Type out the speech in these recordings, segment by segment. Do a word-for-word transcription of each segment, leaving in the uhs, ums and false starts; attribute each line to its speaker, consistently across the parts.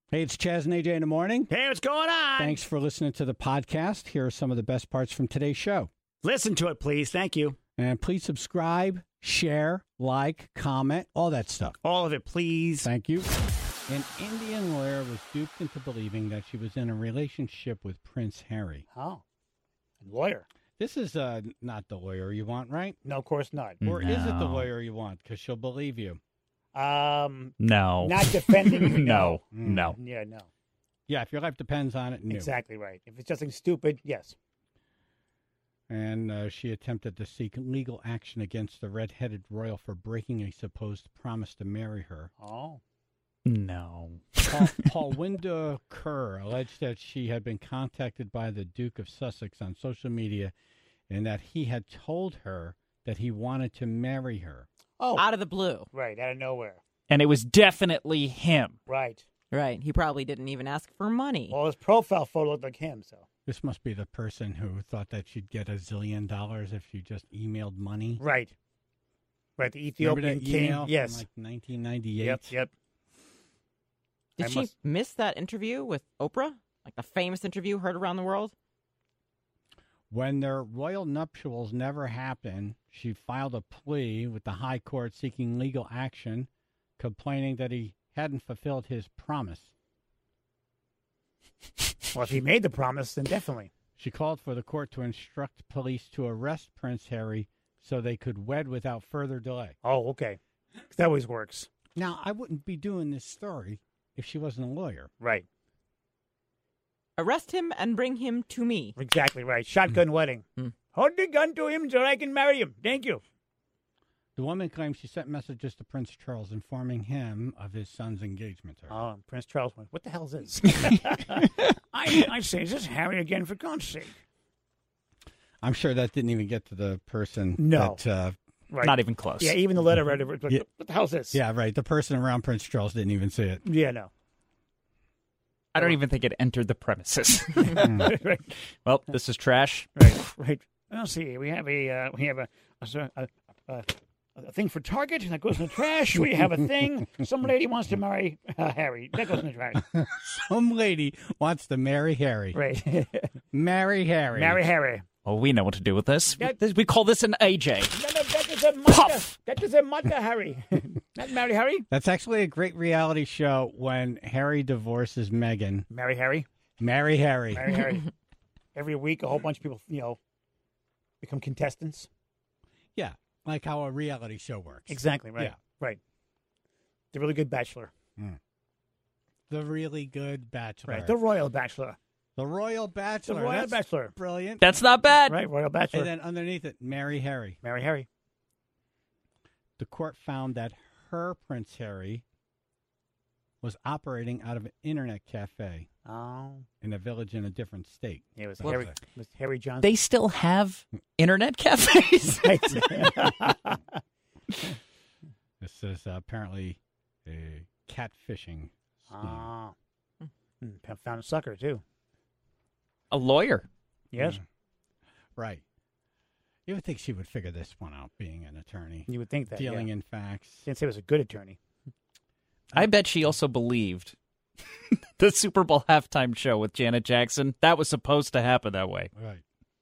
Speaker 1: Hey, it's Chaz and A J in the morning.
Speaker 2: Hey, what's going on?
Speaker 1: Thanks for listening to the podcast. Here are some of the best parts from today's show.
Speaker 2: Listen to it, please. Thank you.
Speaker 1: And please subscribe, share, like, comment, all that stuff.
Speaker 2: All of it, please.
Speaker 1: Thank you. An Indian lawyer was duped into believing that she was in a relationship with Prince Harry.
Speaker 2: Oh, lawyer.
Speaker 1: This is uh, not the lawyer you want, right?
Speaker 2: No, of course not.
Speaker 1: Or is it the
Speaker 3: No.
Speaker 1: lawyer you want? Because she'll believe you.
Speaker 2: Um,
Speaker 3: No.
Speaker 2: not defending you.
Speaker 3: no.
Speaker 1: Mm.
Speaker 3: No.
Speaker 2: Yeah, no.
Speaker 1: Yeah, if your life depends on it, no.
Speaker 2: Exactly right. If it's just something stupid, yes.
Speaker 1: And uh, she attempted to seek legal action against the red-headed royal for breaking a supposed promise to marry her.
Speaker 2: Oh.
Speaker 3: No.
Speaker 1: Paul, Paulwinda Kerr alleged that she had been contacted by the Duke of Sussex on social media and that he had told her that he wanted to marry her.
Speaker 2: Oh.
Speaker 4: Out of the blue.
Speaker 2: Right, out of nowhere.
Speaker 3: And it was definitely him.
Speaker 2: Right.
Speaker 4: Right. He probably didn't even ask for money.
Speaker 2: Well, his profile photo looked like him, so.
Speaker 1: This must be the person who thought that she'd get a zillion dollars if she just emailed money.
Speaker 2: Right. Right, the
Speaker 1: Remember
Speaker 2: Ethiopian
Speaker 1: that
Speaker 2: king.
Speaker 1: email
Speaker 2: Yes.
Speaker 1: from like nineteen ninety-eight?
Speaker 2: Yep, yep.
Speaker 4: Did
Speaker 2: I
Speaker 4: she
Speaker 2: must-
Speaker 4: miss that interview with Oprah? Like the famous interview heard around the world?
Speaker 1: When their royal nuptials never happened, she filed a plea with the High Court seeking legal action, complaining that he hadn't fulfilled his promise.
Speaker 2: Well, if he made the promise, then definitely.
Speaker 1: She called for the court to instruct police to arrest Prince Harry so they could wed without further delay.
Speaker 2: Oh, okay. That always works.
Speaker 1: Now, I wouldn't be doing this story if she wasn't a lawyer.
Speaker 2: Right.
Speaker 4: Arrest him and bring him to me.
Speaker 2: Exactly right. Shotgun wedding.
Speaker 4: Hmm.
Speaker 2: Hold the gun to him so I can marry him. Thank you.
Speaker 1: The woman claims she sent messages to Prince Charles informing him of his son's engagement to her.
Speaker 2: Oh, Prince Charles went, what the hell is this? I, I say, is this Harry again, for God's sake?
Speaker 1: I'm sure that didn't even get to the person.
Speaker 2: No.
Speaker 1: That, uh,
Speaker 2: Right.
Speaker 3: Not even close.
Speaker 2: Yeah, even the letter writer, was like,
Speaker 1: Yeah.
Speaker 2: what the hell is this?
Speaker 1: yeah, right. The person around Prince Charles didn't even see it.
Speaker 2: Yeah, no.
Speaker 3: I don't even think it entered the premises.
Speaker 2: right,
Speaker 3: Well, this is trash.
Speaker 2: right, right. Well, see, we have a, uh, we have a, a, a, a, a thing for Target that goes in the trash. We have a thing. Some lady wants to marry uh, Harry. That goes in the trash.
Speaker 1: Some lady wants to marry Harry.
Speaker 2: Right.
Speaker 1: Marry Harry.
Speaker 2: marry Harry.
Speaker 3: Oh, we know what to do with this.
Speaker 2: That-
Speaker 3: This- we call this an A J.
Speaker 2: No, no, that is a mother.
Speaker 3: Puff.
Speaker 2: That is a mother, Harry. Not marry Harry.
Speaker 1: That's actually a great reality show when Harry divorces Meghan.
Speaker 2: Marry Harry.
Speaker 1: Marry Harry.
Speaker 2: Marry Harry. Every week, a whole bunch of people, you know, become contestants.
Speaker 1: Yeah, like how a reality show works.
Speaker 2: Exactly, right.
Speaker 1: Yeah.
Speaker 2: Right. The really good bachelor.
Speaker 1: The really good Bachelor.
Speaker 2: Right. The royal bachelor.
Speaker 1: The Royal
Speaker 2: The
Speaker 1: Bachelor.
Speaker 2: royal
Speaker 1: That's
Speaker 2: bachelor.
Speaker 1: brilliant.
Speaker 3: That's not bad.
Speaker 2: Right, royal bachelor.
Speaker 1: And then underneath it, marry Harry.
Speaker 2: Marry Harry.
Speaker 1: The court found that her Prince Harry was operating out of an internet cafe
Speaker 2: Oh.
Speaker 1: in a village in a different state.
Speaker 2: Yeah, it was
Speaker 1: Well,
Speaker 2: Harry. It was Harry Johnson.
Speaker 3: They still have internet cafes.
Speaker 1: This is uh, apparently a catfishing scheme.
Speaker 2: Ah. Hmm, Found a sucker, too.
Speaker 3: A lawyer.
Speaker 2: Yes.
Speaker 1: Mm. Right. You would think she would figure this one out, being an attorney,
Speaker 2: You would think that.
Speaker 1: dealing
Speaker 2: yeah.
Speaker 1: in facts.
Speaker 2: Didn't say it was a good attorney.
Speaker 3: I bet she also believed the Super Bowl halftime show with Janet Jackson. That was supposed to happen that way.
Speaker 1: Right.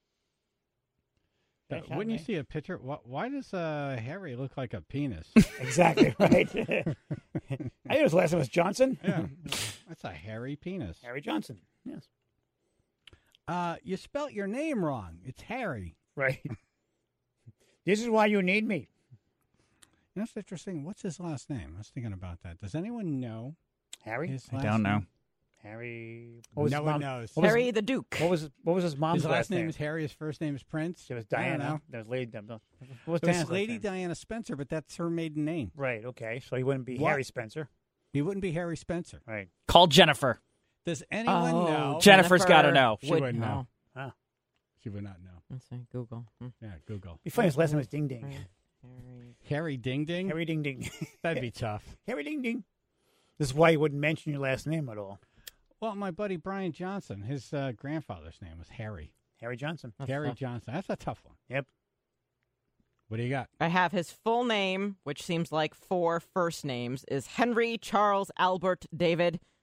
Speaker 2: Yeah,
Speaker 1: Uh,
Speaker 2: shot
Speaker 1: wouldn't you
Speaker 2: me.
Speaker 1: see a picture? Why, why does uh, Harry look like a penis?
Speaker 2: Exactly, right. I think it was last name was Johnson.
Speaker 1: Yeah, that's a hairy penis.
Speaker 2: Harry Johnson. Yes.
Speaker 1: Uh, you spelt your name wrong. It's Harry.
Speaker 2: Right. This is why you need me.
Speaker 1: You know, it's interesting. What's his last name? I was thinking about that. Does anyone know
Speaker 2: Harry?
Speaker 1: his
Speaker 3: I
Speaker 1: last
Speaker 3: don't know.
Speaker 1: name?
Speaker 2: Harry. What was
Speaker 1: No
Speaker 2: his
Speaker 1: one
Speaker 2: mom-
Speaker 1: knows.
Speaker 2: What was,
Speaker 4: Harry the Duke.
Speaker 2: what was what was his mom's
Speaker 1: His last name is Harry. His first name is Prince.
Speaker 2: It was
Speaker 1: I don't
Speaker 2: Diana.
Speaker 1: know.
Speaker 2: That was Lady. What was
Speaker 1: It
Speaker 2: Diana's
Speaker 1: was
Speaker 2: last
Speaker 1: Lady
Speaker 2: name?
Speaker 1: Diana Spencer, but that's her maiden name.
Speaker 2: Right. Okay. So he wouldn't be
Speaker 1: What?
Speaker 2: Harry Spencer.
Speaker 1: He wouldn't be Harry Spencer.
Speaker 2: Right.
Speaker 3: Call Jennifer.
Speaker 1: Does anyone
Speaker 4: Oh,
Speaker 1: know?
Speaker 3: Jennifer's gotta
Speaker 4: Jennifer
Speaker 3: know.
Speaker 1: She
Speaker 4: would
Speaker 1: wouldn't know.
Speaker 2: Ah.
Speaker 1: She would not know.
Speaker 4: Let's see, Google. Hmm.
Speaker 1: Yeah, Google.
Speaker 2: Be funny. His last name was Ding Ding.
Speaker 4: Harry.
Speaker 1: Harry Ding Ding?
Speaker 2: Harry Ding Ding.
Speaker 1: That'd be tough.
Speaker 2: Harry Ding Ding. This is why he wouldn't mention your last name at all.
Speaker 1: Well, my buddy Brian Johnson, his uh, grandfather's name was Harry.
Speaker 2: Harry Johnson.
Speaker 4: That's
Speaker 1: Harry
Speaker 4: tough.
Speaker 1: Johnson. That's a tough one.
Speaker 2: Yep.
Speaker 1: What do you got?
Speaker 4: I have his full name, which seems like four first names, is Henry Charles Albert David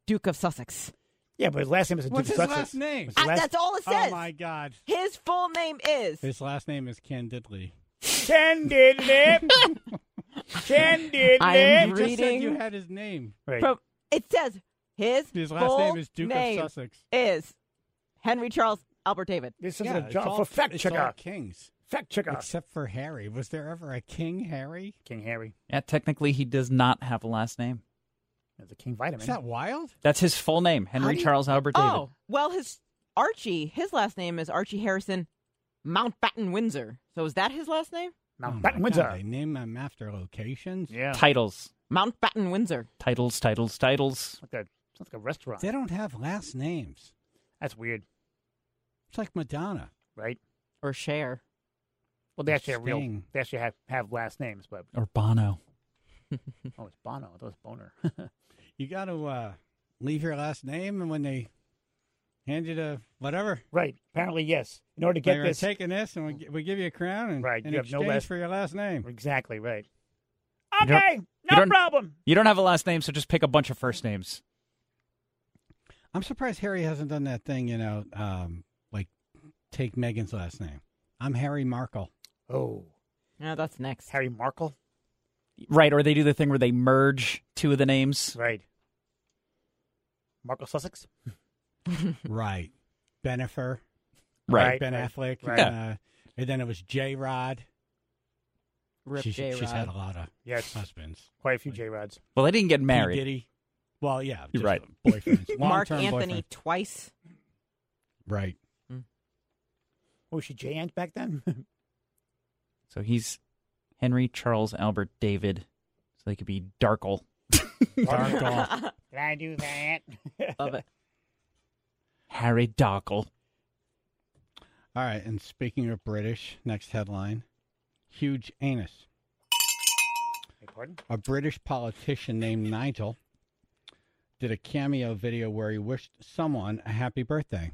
Speaker 4: Duke of Sussex.
Speaker 2: Yeah, but his last name is a
Speaker 1: What's
Speaker 2: Duke
Speaker 1: his
Speaker 2: of Sussex.
Speaker 1: last name?
Speaker 2: What's his
Speaker 4: Uh,
Speaker 2: last-
Speaker 4: that's all it says.
Speaker 1: Oh, my God.
Speaker 4: His full name is.
Speaker 1: His last name is Ken Diddley.
Speaker 2: Candidate. Candidate.
Speaker 4: I am
Speaker 1: You just said
Speaker 4: reading.
Speaker 1: you had his name.
Speaker 2: Right.
Speaker 4: From, it says his,
Speaker 1: His last
Speaker 4: full
Speaker 1: name is Duke
Speaker 4: name
Speaker 1: of Sussex.
Speaker 4: is Henry Charles Albert David.
Speaker 2: This is
Speaker 1: Yeah,
Speaker 2: a
Speaker 1: it's
Speaker 2: job
Speaker 1: all-
Speaker 2: for fact
Speaker 1: it's all
Speaker 2: checker.
Speaker 1: kings.
Speaker 2: Fact checker.
Speaker 1: Except for Harry. Was there ever a King Harry?
Speaker 2: King Harry.
Speaker 3: Yeah, technically he does not have a last name.
Speaker 2: There's a King Vitamin.
Speaker 1: Is that wild?
Speaker 3: That's his full name, Henry
Speaker 2: do you-
Speaker 3: Charles Albert David.
Speaker 4: Oh, well, his Archie, his last name is Archie Harrison Mountbatten Windsor. So is that his last name?
Speaker 2: Mount
Speaker 1: Oh,
Speaker 2: Batten
Speaker 1: my
Speaker 2: Windsor.
Speaker 1: God, they name them after locations.
Speaker 2: Yeah.
Speaker 3: Titles.
Speaker 4: Mountbatten Windsor.
Speaker 3: Titles, titles, titles.
Speaker 2: Like a, sounds like a restaurant.
Speaker 1: They don't have last names.
Speaker 2: That's weird,
Speaker 1: It's like Madonna.
Speaker 2: right?
Speaker 4: Or Cher.
Speaker 2: Well, they actually have real.
Speaker 1: Sting.
Speaker 2: They actually have, have last names, but
Speaker 3: Or Bono.
Speaker 2: oh, it's Bono. I thought it was Boner.
Speaker 1: You got to uh, leave your last name, and when they hand you the whatever,
Speaker 2: Right. Apparently, yes. In order to
Speaker 1: get
Speaker 2: get
Speaker 1: you're
Speaker 2: this,
Speaker 1: taking this, and we, gi- we give you a crown, and
Speaker 2: Right,
Speaker 1: in
Speaker 2: you have no
Speaker 1: exchange
Speaker 2: last-
Speaker 1: for your last name.
Speaker 2: exactly right.
Speaker 3: You don't-
Speaker 2: Okay,
Speaker 3: you
Speaker 2: no
Speaker 3: don't-
Speaker 2: problem.
Speaker 3: You don't have a last name, so just pick a bunch of first names.
Speaker 1: I'm surprised Harry hasn't done that thing, you know, um, like take Meghan's last name. I'm Harry Markle.
Speaker 2: Oh,
Speaker 4: Yeah, that's next.
Speaker 2: Harry Markle.
Speaker 3: Right, or they do the thing where they merge two of the names.
Speaker 2: Right. Markle Sussex.
Speaker 1: Right. Benifer.
Speaker 3: Right.
Speaker 1: Ben
Speaker 2: right,
Speaker 1: Affleck.
Speaker 2: right.
Speaker 1: Uh, and then it was J Rod.
Speaker 4: Rip
Speaker 1: She's,
Speaker 4: J.
Speaker 1: she's had a
Speaker 4: Rod.
Speaker 1: lot of
Speaker 2: Yes,
Speaker 1: husbands.
Speaker 2: quite a few J Rods.
Speaker 3: Well, they didn't get
Speaker 1: P.
Speaker 3: married.
Speaker 1: Diddy. Well, yeah.
Speaker 3: You're
Speaker 1: just
Speaker 3: right.
Speaker 1: Boyfriends.
Speaker 4: Mark
Speaker 1: Long-term
Speaker 4: Anthony
Speaker 1: boyfriends.
Speaker 4: twice.
Speaker 1: Right.
Speaker 2: Oh, was she J Ant back then?
Speaker 3: So he's Henry Charles Albert David. So they could be Darkle.
Speaker 1: Darkle.
Speaker 2: Did I do that?
Speaker 4: Love it.
Speaker 3: Harry Darkle.
Speaker 1: All right. And speaking of British, next headline. Huge anus.
Speaker 2: Hey, pardon?
Speaker 1: A British politician named Nigel did a cameo video where he wished someone a happy birthday.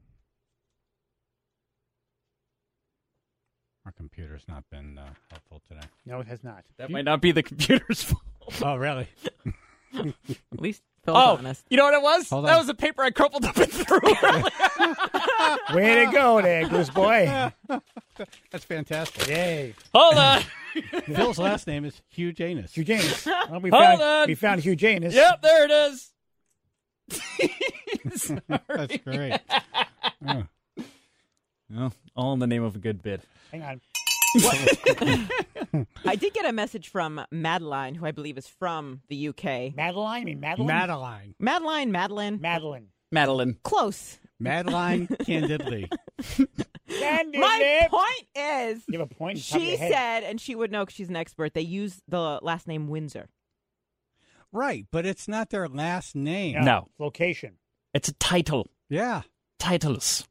Speaker 1: Our computer's not been uh, helpful today.
Speaker 2: No, it has not.
Speaker 3: That might not be the computer's fault.
Speaker 1: Oh, really?
Speaker 4: At least Phil's
Speaker 3: Oh,
Speaker 4: honest.
Speaker 3: you know what it was?
Speaker 1: Hold
Speaker 3: that
Speaker 1: on.
Speaker 3: was the paper I crumpled up and threw earlier.
Speaker 2: Way to go there, Goose Boy.
Speaker 1: That's fantastic.
Speaker 2: Yay.
Speaker 3: Hold on.
Speaker 1: Phil's last name is Hugh Janus.
Speaker 2: Hugh Janus. Well, we,
Speaker 3: Hold
Speaker 2: found,
Speaker 3: on.
Speaker 2: we found Hugh Janus.
Speaker 3: Yep, there it is.
Speaker 1: That's great. Oh.
Speaker 3: Well, all in the name of a good bid.
Speaker 2: Hang on.
Speaker 4: I did get a message from Madeline, who I believe is from the U K.
Speaker 2: Madeline? I mean Madeline?
Speaker 1: Madeline.
Speaker 4: Madeline, Madeline.
Speaker 2: Madeline.
Speaker 3: Madeline.
Speaker 4: Close.
Speaker 1: Madeline Candidly.
Speaker 2: Candy
Speaker 4: My
Speaker 2: lips.
Speaker 4: point is,
Speaker 2: You have a point. on top of
Speaker 4: she
Speaker 2: your head.
Speaker 4: said, and she would know because she's an expert, they use the last name Windsor.
Speaker 1: Right, but it's not their last name.
Speaker 2: No.
Speaker 3: No.
Speaker 2: Location.
Speaker 3: It's a title.
Speaker 1: Yeah.
Speaker 3: Titles.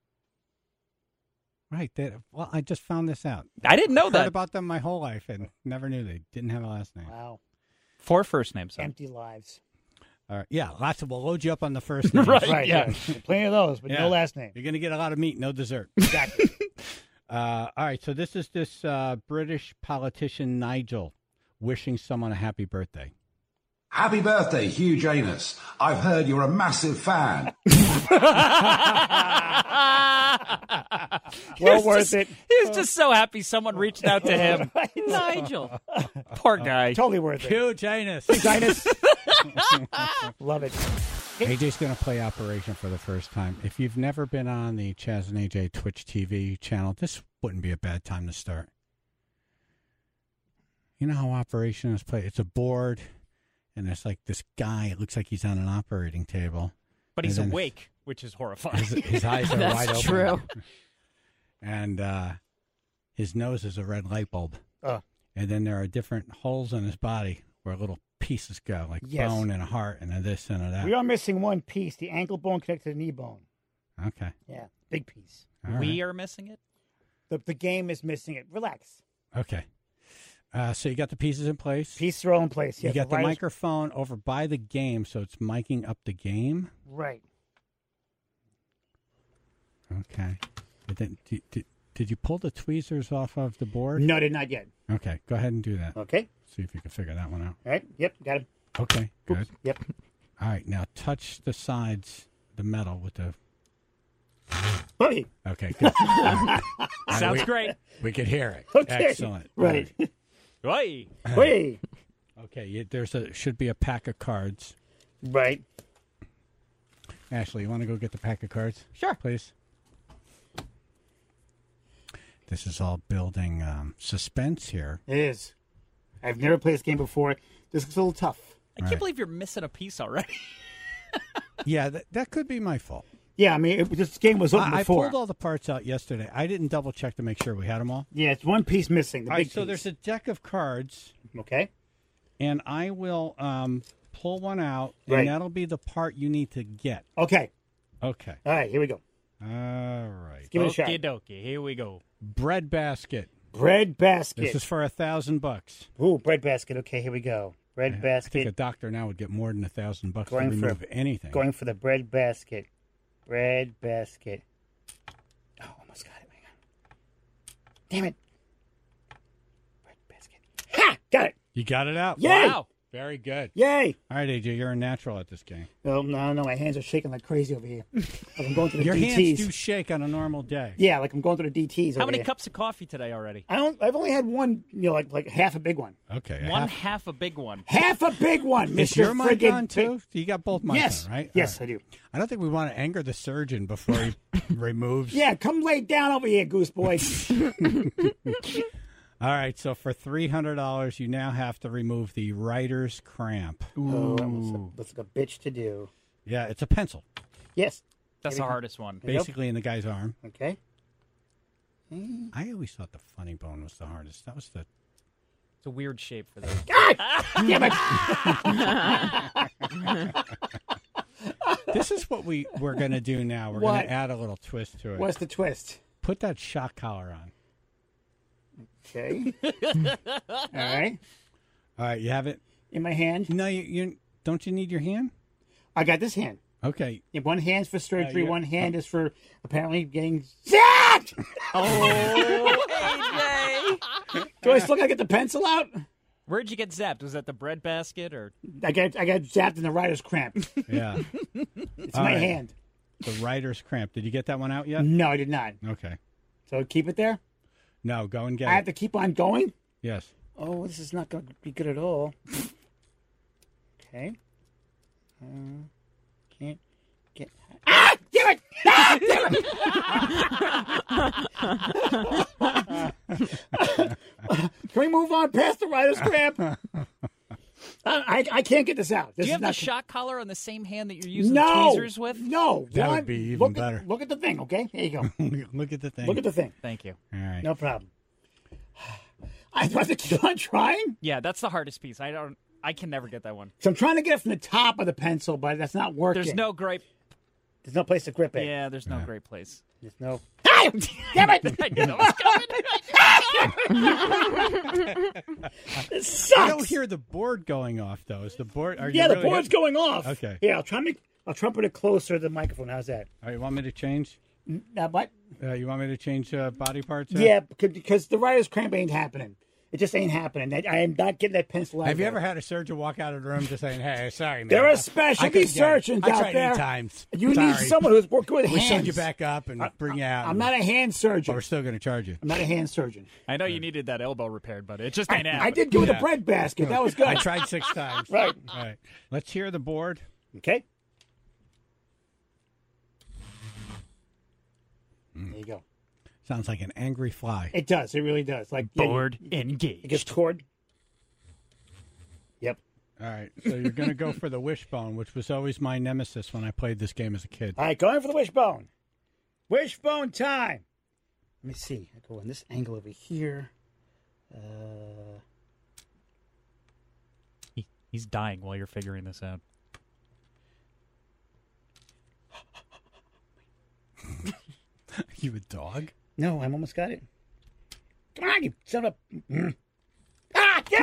Speaker 1: Right. They, well, I just found this out.
Speaker 3: I didn't know
Speaker 1: Heard
Speaker 3: that.
Speaker 1: about them my whole life and never knew they didn't have a last name.
Speaker 2: Wow.
Speaker 3: Four first names. though.
Speaker 2: Empty lives.
Speaker 1: All right. Yeah, lots of. We'll load you up on the first name.
Speaker 3: Right.
Speaker 2: Right,
Speaker 3: yeah.
Speaker 2: yeah. Plenty of those, but
Speaker 1: Yeah.
Speaker 2: no last name.
Speaker 1: You're going to get a lot of meat, no dessert.
Speaker 2: Exactly.
Speaker 1: Uh, all right. So this is this uh, British politician Nigel wishing someone a happy birthday.
Speaker 5: Happy birthday, Hugh Janus. I've heard you're a massive fan.
Speaker 2: Well
Speaker 3: He's
Speaker 2: worth
Speaker 3: just-
Speaker 2: it.
Speaker 3: He was just so happy someone reached out to him.
Speaker 4: Nigel.
Speaker 3: Poor guy.
Speaker 2: Totally worth it.
Speaker 1: Hugh Janus.
Speaker 2: Janus. Love it.
Speaker 1: A J's going to play Operation for the first time. If you've never been on the Chaz and A J Twitch T V channel, this wouldn't be a bad time to start. You know how Operation is played? It's a board, and it's like this guy. It looks like he's on an operating table.
Speaker 3: But he's
Speaker 1: And then-
Speaker 3: awake, which is horrifying.
Speaker 1: His, his eyes are
Speaker 4: That's
Speaker 1: wide open.
Speaker 4: true.
Speaker 1: And uh, his nose is a red light bulb.
Speaker 2: Uh.
Speaker 1: And then there are different holes in his body where little pieces go, like
Speaker 2: Yes.
Speaker 1: bone and a heart and a this and a that.
Speaker 2: We are missing one piece, the ankle bone connected to the knee bone.
Speaker 1: Okay.
Speaker 2: Yeah, big piece.
Speaker 1: All right.
Speaker 3: We are missing it?
Speaker 2: The, the game is missing it. Relax.
Speaker 1: Okay. Uh, so you got the pieces in place.
Speaker 2: Pieces are all in place.
Speaker 1: You
Speaker 2: Yes,
Speaker 1: got the
Speaker 2: right-
Speaker 1: microphone over by the game, so it's miking up the game.
Speaker 2: Right.
Speaker 1: Okay. And then, did, did, did you pull the tweezers off of the board?
Speaker 2: No, did not yet.
Speaker 1: Okay. Go ahead and do that.
Speaker 2: Okay.
Speaker 1: See if you can figure that one out.
Speaker 2: All right. Yep. Got it.
Speaker 1: Okay. Good.
Speaker 2: Yep.
Speaker 1: All right, now touch the sides, the metal with the.
Speaker 2: Buddy.
Speaker 1: Okay, good. Right.
Speaker 3: Sounds
Speaker 1: we,
Speaker 3: great.
Speaker 1: We could hear it.
Speaker 2: Okay.
Speaker 1: Excellent.
Speaker 2: Right.
Speaker 3: Right.
Speaker 2: Wait.
Speaker 1: Okay, you, there's a should be a pack of cards.
Speaker 2: Right.
Speaker 1: Ashley, you want to go get the pack of cards?
Speaker 4: Sure.
Speaker 1: Please. This is all building um, suspense here.
Speaker 2: It is. I've never played this game before. This is a little tough.
Speaker 3: I can't
Speaker 1: Right.
Speaker 3: believe you're missing a piece already.
Speaker 1: Yeah, that, that could be my fault.
Speaker 2: Yeah, I mean, it, this game was open
Speaker 1: I, I
Speaker 2: before.
Speaker 1: pulled all the parts out yesterday. I didn't double check to make sure we had them all.
Speaker 2: Yeah, it's one piece missing. The
Speaker 1: All
Speaker 2: big
Speaker 1: right, so
Speaker 2: piece.
Speaker 1: there's a deck of cards,
Speaker 2: Okay.
Speaker 1: and I will um, pull one out, and
Speaker 2: Right.
Speaker 1: that'll be the part you need to get.
Speaker 2: Okay.
Speaker 1: Okay.
Speaker 2: All right, here we go.
Speaker 1: All right.
Speaker 2: Give it a shot.
Speaker 3: Okie dokie. Here we go.
Speaker 1: Bread basket.
Speaker 2: Bread basket.
Speaker 1: This is for a thousand bucks.
Speaker 2: Ooh, bread basket. Okay, here we go. Bread
Speaker 1: I think
Speaker 2: basket.
Speaker 1: a doctor now would get more than a thousand bucks to
Speaker 2: Going for-
Speaker 1: remove anything.
Speaker 2: Going for the bread basket. Bread basket. Oh, almost got it. Hang on. Damn it. Bread basket. Ha! Got it.
Speaker 1: You got it out.
Speaker 2: Yay!
Speaker 3: Wow.
Speaker 1: Very good.
Speaker 2: Yay!
Speaker 1: All right, A J, you're a natural at this game.
Speaker 2: No, no, no. My hands are shaking like crazy over here. Like I'm going through the
Speaker 1: Your
Speaker 2: D Ts.
Speaker 1: hands do shake on a normal day.
Speaker 2: Yeah, like I'm going through the D Ts.
Speaker 3: How
Speaker 2: over
Speaker 3: many
Speaker 2: here.
Speaker 3: cups of coffee today already?
Speaker 2: I don't. I've only had one. You know, like like half a big one.
Speaker 1: Okay.
Speaker 3: One
Speaker 1: half-
Speaker 3: half a big one.
Speaker 2: Half a big one.
Speaker 1: Is
Speaker 2: Mister
Speaker 1: your mic
Speaker 2: friggin'
Speaker 1: on too? You got both mics
Speaker 2: Yes.
Speaker 1: on, right?
Speaker 2: Yes,
Speaker 1: All right.
Speaker 2: I do.
Speaker 1: I don't think we want to anger the surgeon before he removes.
Speaker 2: Yeah, come lay down over here, Goose Boy.
Speaker 1: All right, so for three hundred dollars, you now have to remove the writer's cramp.
Speaker 2: Oh, that was a, that's like a bitch to do.
Speaker 1: Yeah, it's a pencil,
Speaker 2: Yes.
Speaker 3: That's
Speaker 2: Here
Speaker 3: the
Speaker 2: we go.
Speaker 3: hardest one.
Speaker 2: Yep.
Speaker 1: basically in the guy's arm.
Speaker 2: Okay.
Speaker 1: I always thought the funny bone was the hardest. That was the.
Speaker 3: It's a weird shape for this.
Speaker 2: God damn it!
Speaker 1: This is what we we're gonna do now. We're
Speaker 2: What?
Speaker 1: gonna add a little twist to it.
Speaker 2: What's the twist?
Speaker 1: Put that shock collar on.
Speaker 2: Okay. All right.
Speaker 1: All right, you have it.
Speaker 2: In my hand.
Speaker 1: No, you, you don't. You need your hand.
Speaker 2: I got this hand.
Speaker 1: Okay.
Speaker 2: Yeah, one hand's for surgery.
Speaker 1: you-
Speaker 2: one hand is for apparently getting zapped.
Speaker 4: A J.
Speaker 2: Do I still gotta get the pencil out?
Speaker 3: Where'd you get zapped? Was that the bread basket or?
Speaker 2: I got I got zapped in the writer's cramp.
Speaker 1: Yeah.
Speaker 2: It's
Speaker 1: All
Speaker 2: my
Speaker 1: right.
Speaker 2: hand.
Speaker 1: The writer's cramp. Did you get that one out yet?
Speaker 2: No, I did not.
Speaker 1: Okay.
Speaker 2: So keep it there.
Speaker 1: No, go and get
Speaker 2: I
Speaker 1: it.
Speaker 2: have to keep on going.
Speaker 1: Yes.
Speaker 2: Oh, this is not going to be good at all. Okay. Uh, can't get. Ah! Damn it! Ah! Damn it! Can we move on past the writer's cramp? I, I, I can't get this out. This
Speaker 3: Do you
Speaker 2: is
Speaker 3: have the
Speaker 2: not-
Speaker 3: shock collar on the same hand that you're using
Speaker 2: no,
Speaker 3: the tweezers with?
Speaker 2: No,
Speaker 1: That would
Speaker 2: One,
Speaker 1: be even
Speaker 2: look
Speaker 1: better.
Speaker 2: At, look at the thing, okay? Here you go.
Speaker 1: Look at the thing.
Speaker 2: Look at the thing.
Speaker 3: Thank you.
Speaker 1: All right.
Speaker 2: No problem. I have to keep on trying.
Speaker 3: Yeah, that's the hardest piece. I don't. I can never get that one.
Speaker 2: So I'm trying to get it from the top of the pencil, but that's not working.
Speaker 3: There's no great.
Speaker 2: There's no place to grip it.
Speaker 3: Yeah, there's no great place.
Speaker 2: There's no. Ah! Damn it!
Speaker 3: I knew that was coming.
Speaker 2: It sucks.
Speaker 1: I don't hear the board going off though. Is the board? Are
Speaker 2: Yeah,
Speaker 1: you
Speaker 2: the
Speaker 1: really
Speaker 2: board's
Speaker 1: hit-
Speaker 2: going off.
Speaker 1: Okay.
Speaker 2: Yeah, I'll try to make. I'll try to put it closer to the microphone. How's that?
Speaker 1: All right, you want me to change?
Speaker 2: Uh, what?
Speaker 1: Uh, you want me to change uh, body parts? uh?
Speaker 2: Yeah, because, because the writer's cramp ain't happening. It just ain't happening. I, I am not getting that pencil out.
Speaker 1: Have
Speaker 2: of
Speaker 1: you
Speaker 2: there.
Speaker 1: ever had a surgeon walk out of the room just saying, "Hey, sorry, man.
Speaker 2: There
Speaker 1: I-
Speaker 2: are
Speaker 1: I
Speaker 2: specialty
Speaker 1: couldn't get it.
Speaker 2: surgeons
Speaker 1: I
Speaker 2: out
Speaker 1: tried
Speaker 2: there.
Speaker 1: eight times.
Speaker 2: You
Speaker 1: Sorry.
Speaker 2: need someone who's working with
Speaker 1: We
Speaker 2: hands.
Speaker 1: send you back up and bring you out.
Speaker 2: I'm
Speaker 1: and-
Speaker 2: not a hand
Speaker 1: But
Speaker 2: surgeon.
Speaker 1: we're still going to charge you.
Speaker 2: I'm not a hand surgeon.
Speaker 3: I know you needed that elbow repaired, but it just
Speaker 2: I,
Speaker 3: ain't
Speaker 2: I
Speaker 3: happening.
Speaker 2: did good with
Speaker 1: Yeah.
Speaker 2: the bread basket. That was good.
Speaker 1: I tried six times.
Speaker 2: Right.
Speaker 1: All right. Let's hear the board.
Speaker 2: Okay. There you go.
Speaker 1: Sounds like an angry fly.
Speaker 2: It does. It really does. Like yeah, you-
Speaker 3: Board
Speaker 2: It gets
Speaker 3: engaged.
Speaker 2: cord. Yep.
Speaker 1: All right. So you're going to go for the wishbone, which was always my nemesis when I played this game as a kid.
Speaker 2: All right, going for the wishbone. Wishbone time. Let me see. I go in this angle over here. Uh,
Speaker 3: He, he's dying while you're figuring this out.
Speaker 1: You a dog?
Speaker 2: no, I'm almost got it. Come on, you son of a. Mm. Ah, damn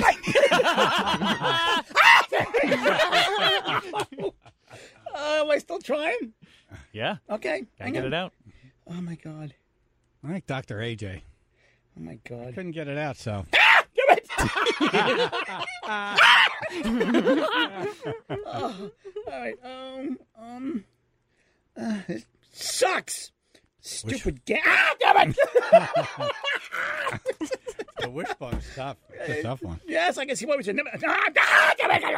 Speaker 2: it! uh, am I still trying?
Speaker 3: Yeah,
Speaker 2: Okay.
Speaker 3: gotta
Speaker 2: hang
Speaker 3: get
Speaker 2: on.
Speaker 3: it out.
Speaker 2: Oh my god.
Speaker 1: I like Doctor A J.
Speaker 2: Oh my god.
Speaker 1: Couldn't get it out, so.
Speaker 2: Ah, damn it! Oh, all right. Um. Um. Uh, it sucks. Stupid game. Ah, damn it!
Speaker 1: The wishbone's tough. It's a tough one.
Speaker 2: Yes, I can see what we said. Ah, ah, damn it!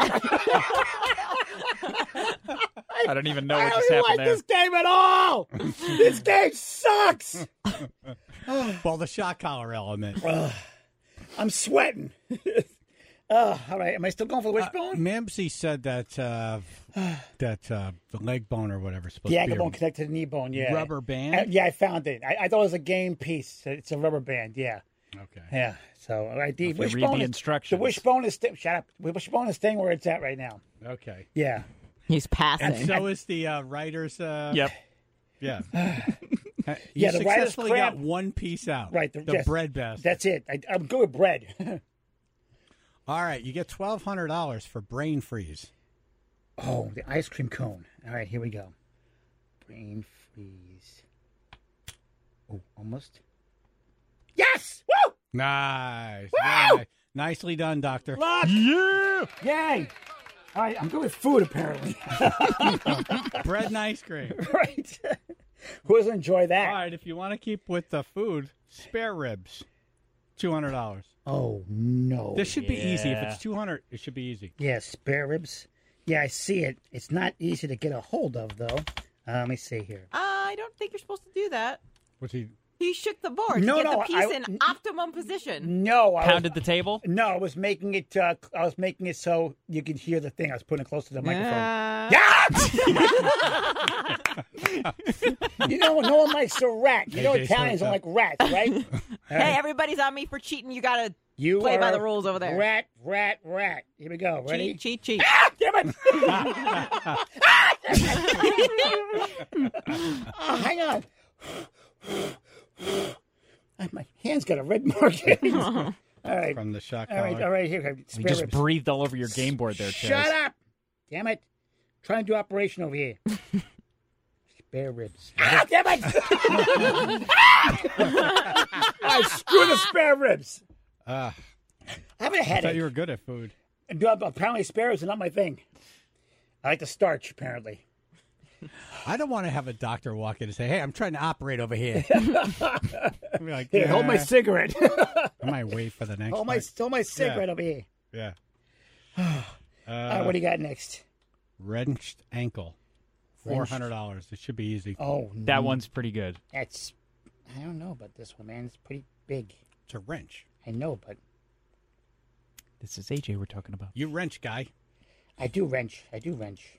Speaker 3: I don't even know
Speaker 2: I
Speaker 3: what
Speaker 2: don't
Speaker 3: just
Speaker 2: even
Speaker 3: happened
Speaker 2: like
Speaker 3: there.
Speaker 2: this game at all. This game sucks.
Speaker 1: Well, the shot collar element.
Speaker 2: Uh, I'm sweating. uh, all right, am I still going for the wishbone?
Speaker 1: Uh, Mamsie said that uh, that uh, the leg bone or whatever is supposed
Speaker 2: the
Speaker 1: to
Speaker 2: ankle
Speaker 1: be
Speaker 2: bone connected to the knee bone. Yeah,
Speaker 1: rubber band.
Speaker 2: Uh, yeah, I found it. I, I thought it was a game piece. It's a rubber band. Yeah,
Speaker 1: Okay.
Speaker 2: yeah. So, all right, the
Speaker 3: If you read
Speaker 2: wishbone
Speaker 3: the
Speaker 2: is
Speaker 3: instructions.
Speaker 2: the wishbone is st- shut up. The wishbone is staying where it's at right now.
Speaker 1: Okay.
Speaker 2: Yeah.
Speaker 4: He's passing.
Speaker 1: And so is the uh, writer's. Uh,
Speaker 3: Yep.
Speaker 1: Yeah. You
Speaker 2: Yeah, the writer's
Speaker 1: successfully
Speaker 2: cramp-
Speaker 1: got one piece out.
Speaker 2: Right,
Speaker 1: The,
Speaker 2: the- yes.
Speaker 1: bread basket.
Speaker 2: That's it. I, I'm good with bread.
Speaker 1: All right. You get twelve hundred dollars for brain freeze.
Speaker 2: Oh, the ice cream cone. All right, here we go. Brain freeze. Oh, almost. Yes! Woo!
Speaker 1: Nice.
Speaker 2: Woo!
Speaker 1: Very nice. Nicely done, Doctor.
Speaker 2: Look!
Speaker 3: Yeah.
Speaker 2: Yay! All right, I'm good with food, apparently.
Speaker 1: Bread and ice cream.
Speaker 2: Right. Who doesn't enjoy that?
Speaker 1: All right. If you want to keep with the food, spare ribs, two hundred dollars.
Speaker 2: Oh, no.
Speaker 1: This should be easy. If
Speaker 3: Yeah.
Speaker 1: it's two hundred, it should be easy.
Speaker 2: Yeah, spare ribs. Yeah, I see it. It's not easy to get a hold of, though. Uh, let me see here.
Speaker 4: I don't think you're supposed to do that.
Speaker 1: What's he?
Speaker 4: He shook the board
Speaker 2: No,
Speaker 4: to get
Speaker 2: no,
Speaker 4: the piece
Speaker 2: I-
Speaker 4: in optimum position.
Speaker 2: No, I was,
Speaker 3: Pounded the table.
Speaker 2: no, I was making it. Uh, I was making it so you could hear the thing. I was putting it close to the microphone.
Speaker 4: Uh,
Speaker 2: Yeah! You know, no one likes a rat. You know,
Speaker 1: Hey, Jason,
Speaker 2: Italians don't
Speaker 1: what's
Speaker 2: like rats, right?
Speaker 4: Hey, everybody's on me for cheating. You gotta
Speaker 2: You
Speaker 4: play
Speaker 2: are
Speaker 4: by
Speaker 2: a
Speaker 4: the rules over there.
Speaker 2: Rat, rat, rat. Here we go. Ready?
Speaker 4: cheat, cheat, cheat.
Speaker 2: Ah, damn it! Oh, hang on. My hand's got a red mark. All right.
Speaker 1: From the shot
Speaker 2: All
Speaker 1: collar.
Speaker 2: right. All right. Here.
Speaker 3: You
Speaker 2: Spare
Speaker 3: just
Speaker 2: ribs.
Speaker 3: breathed all over your game board there,
Speaker 2: Shut
Speaker 3: Chaz.
Speaker 2: up! Damn it! Trying to do operation over here. Spare ribs. Ah, damn it! I screw the spare ribs.
Speaker 1: Ah,
Speaker 2: I have a
Speaker 1: I thought
Speaker 2: headache.
Speaker 1: you were good at food.
Speaker 2: And apparently, spare ribs are not my thing. I like the starch. Apparently.
Speaker 1: I don't want to have a doctor walk in and say, "Hey, I'm trying to operate over here." I'd be like,
Speaker 2: Here, hold my
Speaker 1: "Yeah."
Speaker 2: cigarette.
Speaker 1: I might wait for the next.
Speaker 2: hold my
Speaker 1: one.
Speaker 2: hold my cigarette over here.
Speaker 1: Yeah.
Speaker 2: All
Speaker 1: Uh,
Speaker 2: right, what do you got next?
Speaker 1: wrenched ankle, four hundred dollars. It should be easy.
Speaker 2: Oh,
Speaker 3: That one's pretty good.
Speaker 2: that's. I don't know about this one, man. It's pretty big.
Speaker 1: It's a wrench.
Speaker 2: I know, but
Speaker 3: This is A J we're talking about.
Speaker 1: You wrench guy.
Speaker 2: I do wrench. I do wrench.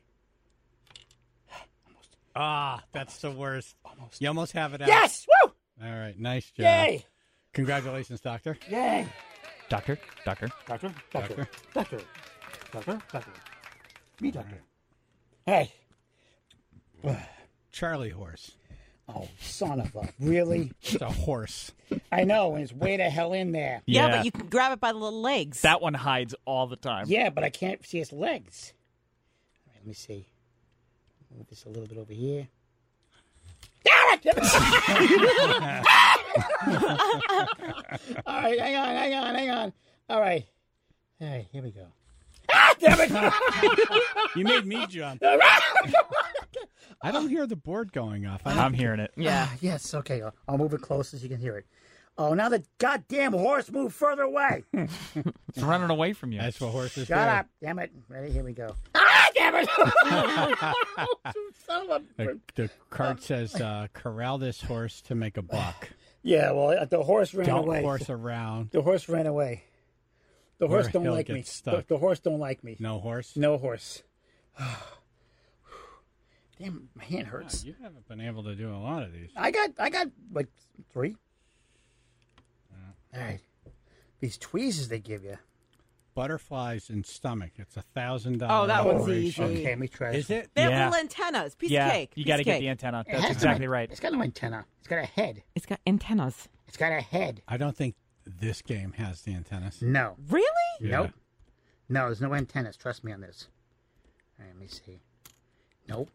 Speaker 1: Ah, that's the worst.
Speaker 2: Almost.
Speaker 1: You almost have it out.
Speaker 2: Yes! Woo!
Speaker 1: All right. Nice job.
Speaker 2: Yay!
Speaker 1: Congratulations, doctor.
Speaker 2: Yay!
Speaker 3: Doctor, doctor.
Speaker 2: Doctor, doctor, doctor, doctor, doctor. Me, doctor. Hey.
Speaker 1: Charlie horse.
Speaker 2: Oh, son of a. Really?
Speaker 1: It's a horse.
Speaker 2: I know, and it's way the hell in there.
Speaker 4: Yeah,
Speaker 3: Yeah.
Speaker 4: but you can grab it by the little legs.
Speaker 3: That one hides all the time.
Speaker 2: Yeah, but I can't see its legs. All right, let me see. Move this a little bit over here. Damn it! All right, hang on, hang on, hang on. All right. All right, here we go. Ah, damn it!
Speaker 1: You made me jump. I don't hear the board going off. I
Speaker 3: I'm hearing it.
Speaker 4: yeah.
Speaker 2: Yes, okay. I'll, I'll move it close as you can hear it. Oh, now the goddamn horse moved further away.
Speaker 3: It's running away from you.
Speaker 1: That's what horses
Speaker 2: Shut
Speaker 1: do.
Speaker 2: up. Damn it. Ready? Here we go. Ah, damn it! Son of a...
Speaker 1: The, the card says, uh, corral this horse to make a buck.
Speaker 2: Yeah, well, the horse ran
Speaker 1: Don't
Speaker 2: away.
Speaker 1: horse around.
Speaker 2: The horse ran away. The
Speaker 1: Or
Speaker 2: horse don't
Speaker 1: he'll
Speaker 2: like
Speaker 1: get
Speaker 2: me. The,
Speaker 1: stuck.
Speaker 2: the horse don't like me.
Speaker 1: No horse?
Speaker 2: No horse. Damn, my hand hurts.
Speaker 1: Wow, you haven't been able to do a lot of these.
Speaker 2: I got, I got like three. All right. These tweezers they give you.
Speaker 1: Butterflies in stomach. It's a thousand
Speaker 4: Oh,
Speaker 1: dollars.
Speaker 4: that one's
Speaker 1: operation.
Speaker 4: easy.
Speaker 2: Okay, let me try.
Speaker 1: Is it?
Speaker 4: They have
Speaker 3: Yeah.
Speaker 4: little antennas. Piece
Speaker 3: yeah,
Speaker 4: of cake.
Speaker 3: you
Speaker 4: got to
Speaker 3: get the antenna.
Speaker 2: It
Speaker 3: That's
Speaker 2: has
Speaker 3: exactly
Speaker 2: no-
Speaker 3: right.
Speaker 2: It's got no antenna. It's got a head.
Speaker 4: It's got antennas.
Speaker 2: It's got a head.
Speaker 1: I don't think this game has the antennas.
Speaker 2: No.
Speaker 4: Really?
Speaker 1: Yeah.
Speaker 2: Nope. No, there's no antennas. Trust me on this. All right, let me see. Nope.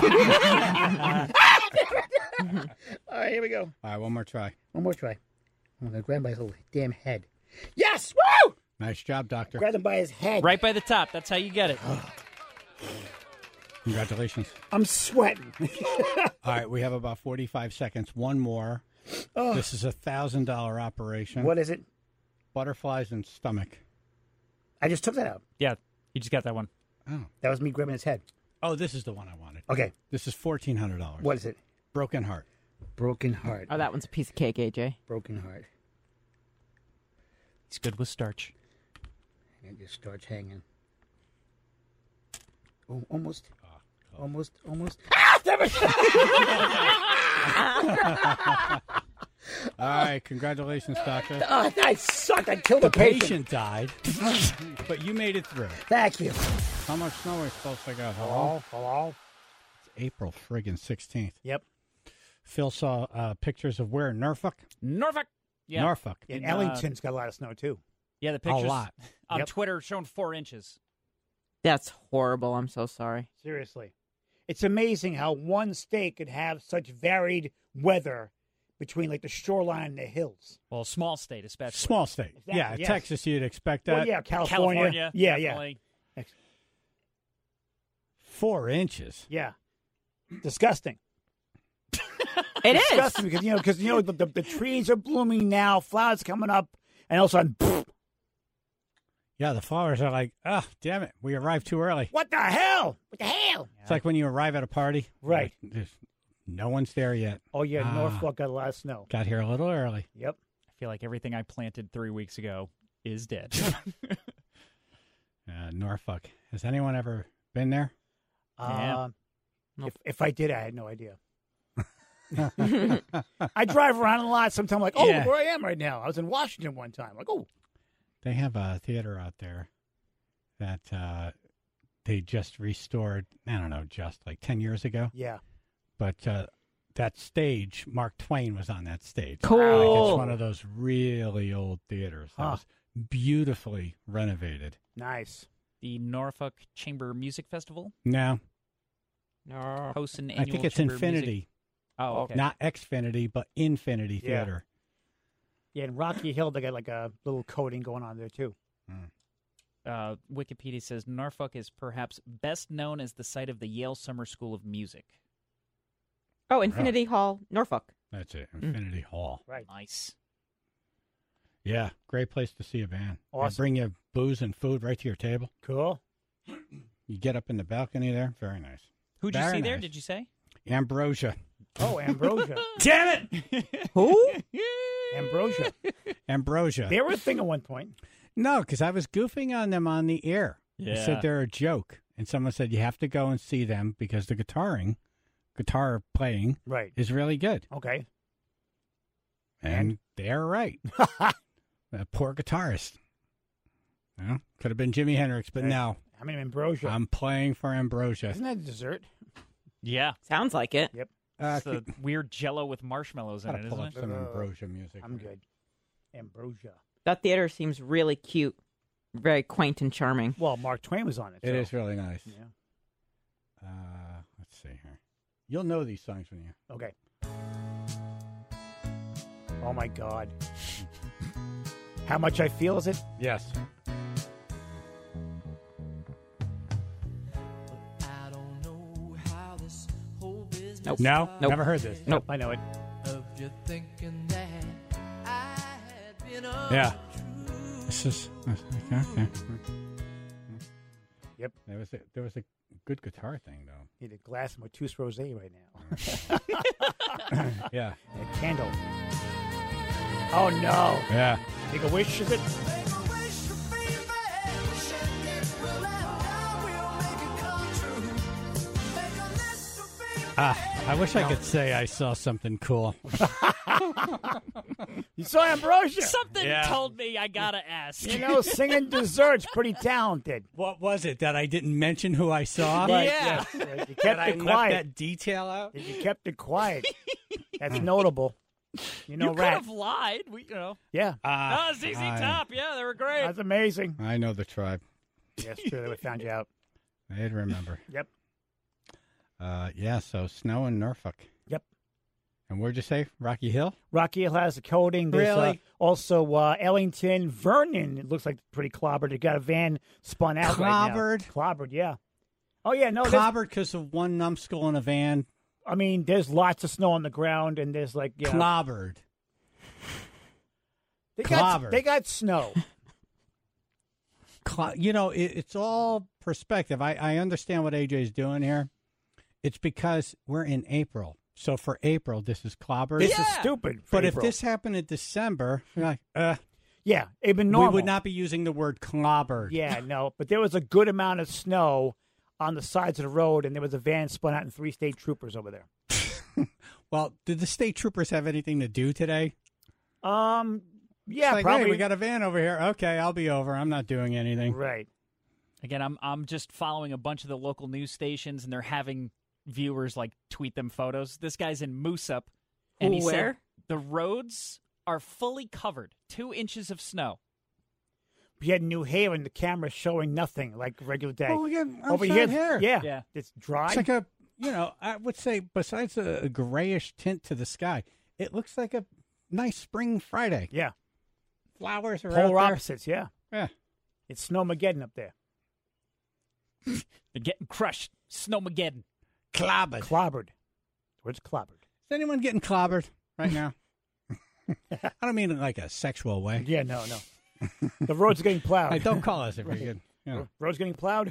Speaker 2: All right, here we go.
Speaker 1: All right, one more try.
Speaker 2: One more try. I'm going to grab him by his little damn head. Yes! Woo!
Speaker 1: Nice job, Doctor.
Speaker 2: Grab him by his head.
Speaker 3: Right by the top. That's how you get it.
Speaker 1: Congratulations.
Speaker 2: I'm sweating.
Speaker 1: All right, we have about forty-five seconds. One more.
Speaker 2: Oh.
Speaker 1: This is a one thousand dollars operation.
Speaker 2: What is it?
Speaker 1: Butterflies in stomach.
Speaker 2: I just took that out.
Speaker 3: Yeah, you just got that one.
Speaker 1: Oh.
Speaker 2: That was me grabbing his head.
Speaker 1: Oh, this is the one I wanted.
Speaker 2: Okay.
Speaker 1: This is fourteen hundred dollars.
Speaker 2: What is it?
Speaker 1: Broken heart.
Speaker 2: Broken heart.
Speaker 4: Oh, that one's a piece of cake, A J.
Speaker 2: Broken heart.
Speaker 3: He's good with starch.
Speaker 2: And it just starts hanging. Oh, almost. Almost, almost. Ah, damn it!
Speaker 1: All right, congratulations, Doctor.
Speaker 2: Oh, that sucked. I killed
Speaker 1: The
Speaker 2: the patient.
Speaker 1: patient died, but you made it through.
Speaker 2: Thank you.
Speaker 1: How much snow are we supposed to get?
Speaker 2: Hello? Hello?
Speaker 1: It's April friggin' sixteenth.
Speaker 2: Yep.
Speaker 1: Phil saw uh, pictures of where? Norfolk?
Speaker 3: Norfolk. Yeah.
Speaker 1: Norfolk.
Speaker 2: And
Speaker 3: In, uh,
Speaker 2: Ellington's got a lot of snow, too.
Speaker 3: Yeah, the pictures
Speaker 1: A lot.
Speaker 3: on
Speaker 2: Yep.
Speaker 3: Twitter showing four inches.
Speaker 4: That's horrible. I'm so sorry.
Speaker 2: Seriously. It's amazing how one state could have such varied weather between, like, the shoreline and the hills.
Speaker 3: Well, small state especially.
Speaker 1: Small state.
Speaker 2: Exactly,
Speaker 1: Yeah,
Speaker 2: yes.
Speaker 1: Texas, you'd expect that.
Speaker 2: Well, yeah, California.
Speaker 3: California.
Speaker 2: Yeah,
Speaker 3: definitely.
Speaker 1: Four inches.
Speaker 2: yeah. Yeah. Disgusting.
Speaker 4: It is.
Speaker 2: Disgusting because, you know, because, you know, the, the, the trees are blooming now, flowers coming up, and all of a sudden, pfft,
Speaker 1: Yeah, the flowers are like, oh, damn it, we arrived too early.
Speaker 2: what the hell? What the hell?
Speaker 1: It's like when you arrive at a party.
Speaker 2: Right.
Speaker 1: like, there's- no one's there yet.
Speaker 2: Oh, yeah,
Speaker 1: Ah.
Speaker 2: Norfolk got a lot of snow.
Speaker 1: Got here a little early.
Speaker 2: Yep.
Speaker 3: I feel like everything I planted three weeks ago is dead.
Speaker 1: Uh, Norfolk. Has anyone ever been there?
Speaker 3: Yeah.
Speaker 2: Uh, if, if I did, I had no idea. I drive around a lot. Sometimes I'm like, oh,
Speaker 1: Yeah.
Speaker 2: where I am right now. I was in Washington one time. Like, oh,
Speaker 1: They have a theater out there that uh, they just restored, I don't know, just like ten years ago.
Speaker 2: yeah.
Speaker 1: But uh, that stage, Mark Twain was on that stage.
Speaker 4: Cool.
Speaker 1: Like it's one of those really old theaters that
Speaker 2: Huh.
Speaker 1: was beautifully renovated.
Speaker 2: Nice.
Speaker 3: The Norfolk Chamber Music Festival
Speaker 1: No,
Speaker 4: No.
Speaker 3: hosts an
Speaker 1: I
Speaker 3: annual
Speaker 1: think it's
Speaker 3: chamber
Speaker 1: Infinity.
Speaker 3: Music... Oh, okay.
Speaker 1: Not Xfinity, but Infinity
Speaker 2: Yeah.
Speaker 1: Theater.
Speaker 2: Yeah, in Rocky Hill, they got like a little coating going on there, too.
Speaker 3: Uh, Wikipedia says Norfolk is perhaps best known as the site of the Yale Summer School of Music.
Speaker 4: Oh, Infinity Hall, Norfolk.
Speaker 1: That's it, Infinity Hall.
Speaker 2: Right.
Speaker 3: Nice.
Speaker 1: Yeah, great place to see a band. They
Speaker 2: Awesome.
Speaker 1: bring you booze and food right to your table.
Speaker 2: Cool.
Speaker 1: You get up in the balcony there. Very nice.
Speaker 3: Who'd you
Speaker 1: Very
Speaker 3: see there,
Speaker 1: nice.
Speaker 3: did you say?
Speaker 2: Oh,
Speaker 1: Ambrosia.
Speaker 2: Ambrosia.
Speaker 1: Damn it!
Speaker 4: Who?
Speaker 2: Ambrosia.
Speaker 1: Ambrosia.
Speaker 2: They were a thing at one point.
Speaker 1: No, because I was goofing on them on the air. I
Speaker 3: Yeah.
Speaker 1: said they're a joke. And someone said, you have to go and see them because the guitaring, guitar playing,
Speaker 2: Right.
Speaker 1: is really good.
Speaker 2: Okay.
Speaker 1: And they're right. A poor guitarist. You know, could have been Jimi Hendrix, but
Speaker 2: Right.
Speaker 1: no.
Speaker 2: I mean, Ambrosia.
Speaker 1: I'm playing for Ambrosia.
Speaker 2: Isn't that a dessert?
Speaker 3: Yeah.
Speaker 4: Sounds like it.
Speaker 2: Yep.
Speaker 1: Uh,
Speaker 3: It's the weird jello with marshmallows in
Speaker 1: gotta
Speaker 3: it,
Speaker 1: pull
Speaker 3: isn't
Speaker 1: up
Speaker 3: it?
Speaker 1: some
Speaker 2: Uh,
Speaker 1: Ambrosia music.
Speaker 2: I'm good. Ambrosia.
Speaker 4: That theater seems really cute, very quaint and charming.
Speaker 2: Well, Mark Twain was on it.
Speaker 1: It
Speaker 2: so.
Speaker 1: is really nice.
Speaker 2: Yeah.
Speaker 1: Uh, let's see here. You'll know these songs when you.
Speaker 2: Okay. Oh, my God. How Much I Feel, is it?
Speaker 1: Yes.
Speaker 4: Nope.
Speaker 1: No?
Speaker 4: Nope.
Speaker 1: Never heard this.
Speaker 4: Nope.
Speaker 2: I know it.
Speaker 1: Yeah. This is okay. okay.
Speaker 2: Yep.
Speaker 1: There was a, there was a good guitar thing though.
Speaker 2: Need a glass of Matisse Rosé right now.
Speaker 1: Yeah.
Speaker 2: A candle. Oh, no.
Speaker 1: Yeah.
Speaker 2: Make a wish, is it?
Speaker 1: Ah, I wish I could say I saw something cool.
Speaker 2: You saw Ambrosia.
Speaker 3: Something
Speaker 1: Yeah.
Speaker 3: told me I gotta ask.
Speaker 2: You know, singing dessert's pretty talented.
Speaker 1: What was it that I didn't mention who I saw?
Speaker 2: Right,
Speaker 3: Yeah.
Speaker 2: yes, right. You
Speaker 1: That
Speaker 2: kept
Speaker 1: I
Speaker 2: it
Speaker 1: left
Speaker 2: quiet.
Speaker 1: that detail out.
Speaker 2: You kept it quiet. That's notable. You know,
Speaker 3: you could
Speaker 2: Rat.
Speaker 3: have lied. We, you know.
Speaker 2: Yeah,
Speaker 1: Ah,
Speaker 3: Oh, Z Z
Speaker 1: I-
Speaker 3: Top. Yeah, they were great.
Speaker 2: that's amazing.
Speaker 1: I know the tribe.
Speaker 2: Yes, true. They would found you out.
Speaker 1: I'd remember.
Speaker 2: Yep.
Speaker 1: Uh, yeah. So snow in Norfolk.
Speaker 2: Yep.
Speaker 1: And where'd you say? Rocky Hill?
Speaker 2: Rocky Hill has a coating. There's,
Speaker 1: Really?
Speaker 2: Uh, also, uh, Ellington, Vernon, it looks like pretty clobbered. They got a van spun out
Speaker 1: Clobbered?
Speaker 2: right now. Clobbered, yeah. Oh, yeah, no. there's-
Speaker 1: Clobbered because of one numbskull in a van.
Speaker 2: I mean, there's lots of snow on the ground, and there's like, you know,
Speaker 1: Clobbered.
Speaker 2: they got,
Speaker 1: clobbered.
Speaker 2: they got snow.
Speaker 1: Cl- you know, it, it's all perspective. I, I understand what A J's doing here. It's because we're in April. So for April, this is clobbered.
Speaker 2: This
Speaker 3: Yeah.
Speaker 2: is stupid. for
Speaker 1: But if
Speaker 2: April.
Speaker 1: this happened in December, you're like, uh,
Speaker 2: Yeah, it'd been normal.
Speaker 1: we would not be using the word clobbered.
Speaker 2: Yeah, no, but there was a good amount of snow on the sides of the road, and there was a van spun out and three state troopers over there.
Speaker 1: Well, did the state troopers have anything to do today?
Speaker 2: Um, yeah,
Speaker 1: It's like,
Speaker 2: probably.
Speaker 1: hey, we got a van over here. Okay, I'll be over. I'm not doing anything.
Speaker 2: Right.
Speaker 3: Again, I'm I'm just following a bunch of the local news stations, and they're having viewers like tweet them photos. This guy's in Moosup, and he said
Speaker 4: Where?
Speaker 3: the roads are fully covered, two inches of snow.
Speaker 2: We had New Haven, the camera showing nothing like regular day.
Speaker 1: Oh, we got
Speaker 2: Over
Speaker 1: outside
Speaker 2: here,
Speaker 1: here.
Speaker 2: yeah,
Speaker 3: Yeah.
Speaker 2: it's dry.
Speaker 1: It's like a, you know, I would say besides a, a grayish tint to the sky, it looks like a nice spring Friday.
Speaker 2: yeah,
Speaker 1: Flowers are
Speaker 2: polar
Speaker 1: out
Speaker 2: opposites. Yeah,
Speaker 1: there.
Speaker 2: it's snowmageddon up there.
Speaker 3: They're getting crushed. Snowmageddon.
Speaker 1: Yeah. Clobbered.
Speaker 2: Clobbered. Where's clobbered?
Speaker 1: Is anyone getting clobbered right now? I don't mean in like a sexual way.
Speaker 2: Yeah, no, no. The road's getting plowed.
Speaker 1: Hey, don't call us if you're good. You know.
Speaker 2: Road's getting plowed.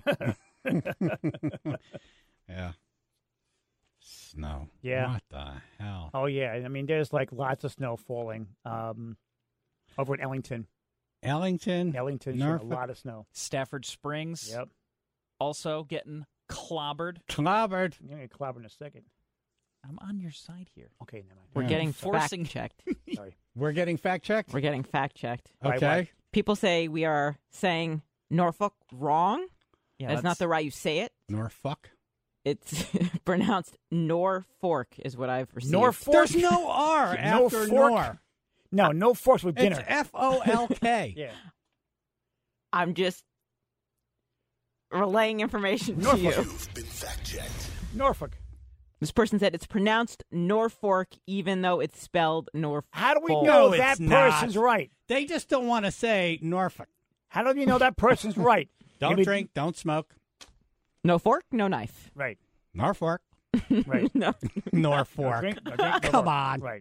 Speaker 1: Yeah. Snow.
Speaker 2: Yeah.
Speaker 1: What the hell?
Speaker 2: Oh yeah, I mean, there's like lots of snow falling. Um, over at Ellington,
Speaker 1: Ellington.
Speaker 2: Ellington, showing a
Speaker 1: Norfolk.
Speaker 2: lot of snow.
Speaker 3: Stafford Springs
Speaker 2: Yep.
Speaker 3: also getting clobbered.
Speaker 1: Clobbered.
Speaker 2: I'm gonna get clobbered in a second.
Speaker 3: I'm on your side here.
Speaker 2: Okay, never mind.
Speaker 4: We're
Speaker 1: Yeah.
Speaker 4: getting
Speaker 3: Forcing-
Speaker 4: fact checked.
Speaker 2: Sorry.
Speaker 1: We're getting fact checked.
Speaker 4: We're getting fact checked.
Speaker 2: By
Speaker 1: Okay.
Speaker 2: what?
Speaker 4: People say we are saying Norfolk wrong.
Speaker 3: Yeah,
Speaker 4: That's not the right you say it.
Speaker 1: Norfolk.
Speaker 4: It's pronounced Norfolk, is what I've received.
Speaker 2: Norfolk.
Speaker 1: There's no R
Speaker 2: No
Speaker 1: after
Speaker 2: fork.
Speaker 1: Nor.
Speaker 2: No, no forks with
Speaker 1: It's
Speaker 2: dinner.
Speaker 1: F O L K.
Speaker 2: Yeah.
Speaker 4: I'm just relaying information to
Speaker 2: Norfolk.
Speaker 4: you.
Speaker 6: You've been fact-checked.
Speaker 2: Norfolk.
Speaker 4: This person said it's pronounced Norfolk, even though it's spelled Norfolk.
Speaker 2: How do we
Speaker 1: No,
Speaker 2: know
Speaker 1: it's
Speaker 2: that
Speaker 1: not.
Speaker 2: person's right?
Speaker 1: They just don't want to say Norfolk.
Speaker 2: How do you know that person's right?
Speaker 1: Don't
Speaker 2: Maybe-
Speaker 1: drink. Don't smoke.
Speaker 4: No fork, no knife.
Speaker 2: Right.
Speaker 1: Norfolk.
Speaker 2: Right.
Speaker 4: No.
Speaker 2: No
Speaker 1: Norfolk.
Speaker 2: drink, no drink, no
Speaker 1: Come
Speaker 2: fork.
Speaker 1: on.
Speaker 2: Right.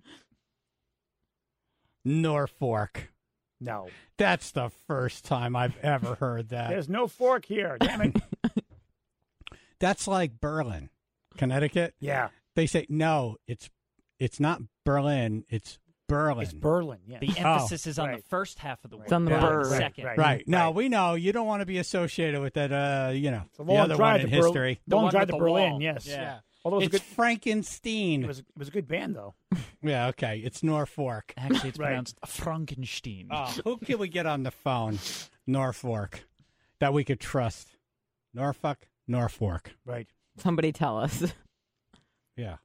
Speaker 1: Norfolk.
Speaker 2: No.
Speaker 1: That's the first time I've ever heard that.
Speaker 2: There's no fork here. Damn it.
Speaker 1: That's like Berlin, Connecticut.
Speaker 2: Yeah.
Speaker 1: They say no. It's it's not Berlin. It's Berlin.
Speaker 2: It's Berlin. Yeah.
Speaker 3: The emphasis is on
Speaker 2: right.
Speaker 3: the first half of the word.
Speaker 4: It's on the
Speaker 3: not
Speaker 4: bird.
Speaker 3: the second.
Speaker 2: Right.
Speaker 1: Right. No,
Speaker 2: Right.
Speaker 1: we know you don't want to be associated with that. Uh, you know,
Speaker 2: It's a
Speaker 1: the
Speaker 2: long
Speaker 1: other
Speaker 2: drive
Speaker 1: one in
Speaker 2: to Berlin.
Speaker 1: history.
Speaker 3: The
Speaker 2: Long
Speaker 3: one
Speaker 2: drive
Speaker 3: with
Speaker 2: to
Speaker 3: the
Speaker 2: Berlin.
Speaker 3: wall.
Speaker 2: Yes.
Speaker 3: Yeah.
Speaker 2: Although it was,
Speaker 1: It's
Speaker 2: a good,
Speaker 1: Frankenstein.
Speaker 2: it was it was a good band though.
Speaker 1: Yeah. Okay. It's Norfolk.
Speaker 3: Actually, it's
Speaker 2: Right.
Speaker 3: pronounced Frankenstein.
Speaker 1: Oh, who can we get on the phone? Norfolk, that we could trust. Norfolk, Norfolk.
Speaker 2: Right.
Speaker 4: Somebody tell us.
Speaker 1: Yeah.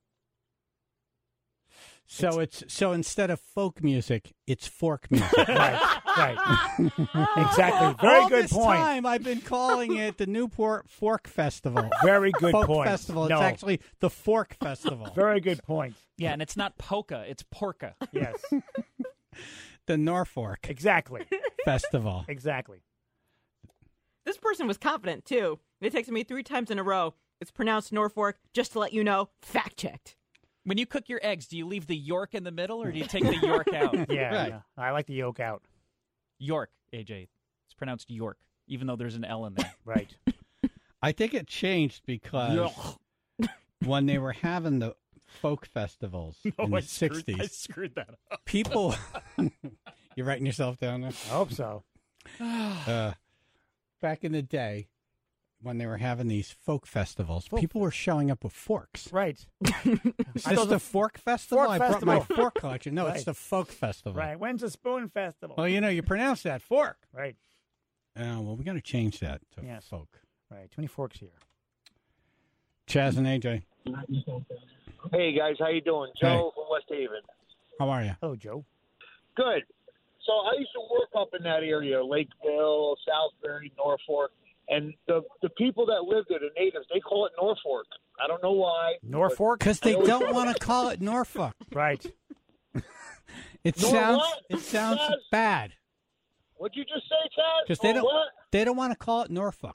Speaker 1: So it's, so instead of folk music, it's fork music.
Speaker 2: Right. Right. Exactly. Very
Speaker 1: All
Speaker 2: good
Speaker 1: this
Speaker 2: point.
Speaker 1: time I've been calling it the Newport Fork Festival.
Speaker 2: Very good
Speaker 1: Folk
Speaker 2: point.
Speaker 1: Festival. It's
Speaker 2: No.
Speaker 1: actually the Fork Festival.
Speaker 2: Very good point.
Speaker 3: Yeah, and it's not polka, it's porka.
Speaker 2: Yes.
Speaker 1: The Norfolk
Speaker 2: Exactly.
Speaker 1: Festival.
Speaker 2: Exactly.
Speaker 4: This person was confident, too. They texted me three times in a row. It's pronounced Norfolk, just to let you know. Fact checked.
Speaker 3: When you cook your eggs, do you leave the York in the middle or do you take the York out?
Speaker 2: Yeah.
Speaker 1: Right.
Speaker 2: yeah. I like the yolk out.
Speaker 3: York, A J. It's pronounced York, even though there's an L in there.
Speaker 2: Right.
Speaker 1: I think it changed because when they were having the folk festivals in the sixties,
Speaker 3: screwed that up.
Speaker 1: people. You're writing yourself down there?
Speaker 2: I hope so.
Speaker 1: Uh, back in the day, when they were having these folk festivals, people were showing up with forks.
Speaker 2: Right.
Speaker 1: Is
Speaker 2: I
Speaker 1: this
Speaker 2: thought
Speaker 1: the
Speaker 2: the
Speaker 1: fork festival?
Speaker 2: fork
Speaker 1: I brought my
Speaker 2: festival.
Speaker 1: fork collection. No,
Speaker 2: Right.
Speaker 1: it's the folk festival.
Speaker 2: Right. When's the Spoon Festival?
Speaker 1: Well, you know, you pronounce that fork.
Speaker 2: Right.
Speaker 1: Oh, well, we got to change that to
Speaker 2: Yes.
Speaker 1: folk.
Speaker 2: Right. Too many forks here.
Speaker 1: Chaz and A J,
Speaker 7: Hey guys, how you doing? Joe from West Haven.
Speaker 1: how are you?
Speaker 2: Hello, Joe.
Speaker 7: Good. So I used to work up in that area, Lakeville, Southbury, Norfolk, and the the people that live there, the natives, they call it Norfolk. I don't know why.
Speaker 2: Norfolk. Norfolk?
Speaker 1: Because they don't want to call it Norfolk.
Speaker 2: Right.
Speaker 1: It
Speaker 7: Nor
Speaker 1: sounds
Speaker 7: what?
Speaker 1: it sounds
Speaker 7: Chaz?
Speaker 1: bad
Speaker 7: What'd you just say, Chaz?
Speaker 1: because they
Speaker 7: Or
Speaker 1: don't
Speaker 7: What?
Speaker 1: they don't want to call it Norfolk.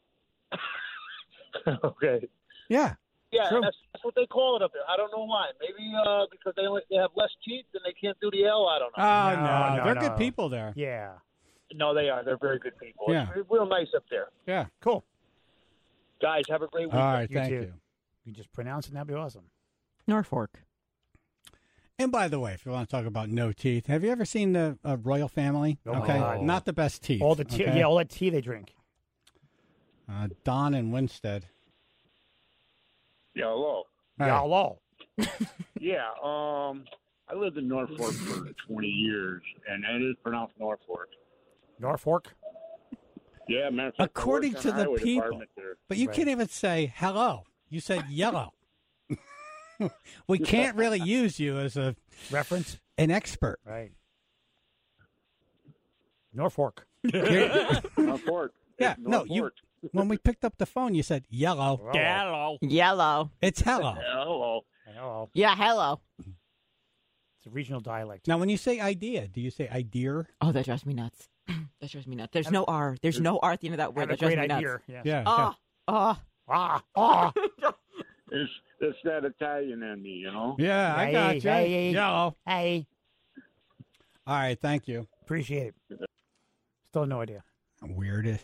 Speaker 7: Okay.
Speaker 1: Yeah.
Speaker 7: Yeah,
Speaker 1: True.
Speaker 7: that's, that's what they call it up there. I don't know why. Maybe uh, because they only, they have less teeth and they can't do the L. I don't
Speaker 1: Oh
Speaker 7: know.
Speaker 1: no,
Speaker 2: No, no,
Speaker 1: they're
Speaker 2: no.
Speaker 1: good people there.
Speaker 2: Yeah.
Speaker 7: no, they are. They're very good people.
Speaker 1: Yeah.
Speaker 7: It's real nice up there.
Speaker 1: Yeah.
Speaker 2: Cool.
Speaker 7: Guys, have a great
Speaker 1: All
Speaker 7: weekend.
Speaker 1: right,
Speaker 2: You
Speaker 1: thank
Speaker 2: too.
Speaker 1: you.
Speaker 2: You just pronounce it and that'd be awesome.
Speaker 4: Norfolk.
Speaker 1: And by the way, if you want to talk about no teeth, have you ever seen the uh, royal family?
Speaker 2: Oh, my
Speaker 1: okay,
Speaker 2: God.
Speaker 1: not the best teeth.
Speaker 2: All the tea,
Speaker 1: okay?
Speaker 2: yeah, all that tea they drink.
Speaker 1: Uh, Don and Winstead.
Speaker 6: Yeah, hello.
Speaker 1: Hey.
Speaker 2: Yeah, hello.
Speaker 6: Yeah, um, I lived in Norfolk for twenty years, and it is pronounced Norfolk.
Speaker 2: Norfolk.
Speaker 6: Yeah, matter of fact, I
Speaker 1: According
Speaker 6: worked
Speaker 1: to
Speaker 6: on
Speaker 1: the
Speaker 6: highway
Speaker 1: people.
Speaker 6: department there.
Speaker 1: But you
Speaker 2: Right.
Speaker 1: can't even say hello. You said yellow. We can't really use you as a
Speaker 2: Reference.
Speaker 1: an expert.
Speaker 2: Right. Norfolk.
Speaker 1: You're-
Speaker 6: Norfolk.
Speaker 1: yeah,
Speaker 6: It's
Speaker 1: no, you.
Speaker 6: Norfolk.
Speaker 1: When we picked up the phone, you said yellow.
Speaker 3: Hello.
Speaker 4: Yellow.
Speaker 1: It's hello.
Speaker 6: Yeah, hello.
Speaker 2: Hello.
Speaker 4: Yeah, hello.
Speaker 2: It's a regional dialect.
Speaker 1: Now, when you say idea, do you say idea?
Speaker 4: Oh, that drives me nuts. That drives me nuts. There's no R. There's no R at the end of that
Speaker 2: I
Speaker 4: word.
Speaker 2: have a
Speaker 4: That drives
Speaker 2: great
Speaker 4: me
Speaker 2: idea.
Speaker 4: nuts.
Speaker 2: Yes.
Speaker 1: Yeah.
Speaker 4: Oh, oh.
Speaker 2: Ah, ah.
Speaker 6: It's, it's that Italian in me, you know?
Speaker 1: Yeah, I
Speaker 2: Hey,
Speaker 1: got you.
Speaker 2: hey.
Speaker 1: Yellow.
Speaker 2: Hey.
Speaker 1: All right, thank you.
Speaker 2: Appreciate it. Still no idea.
Speaker 1: Weird.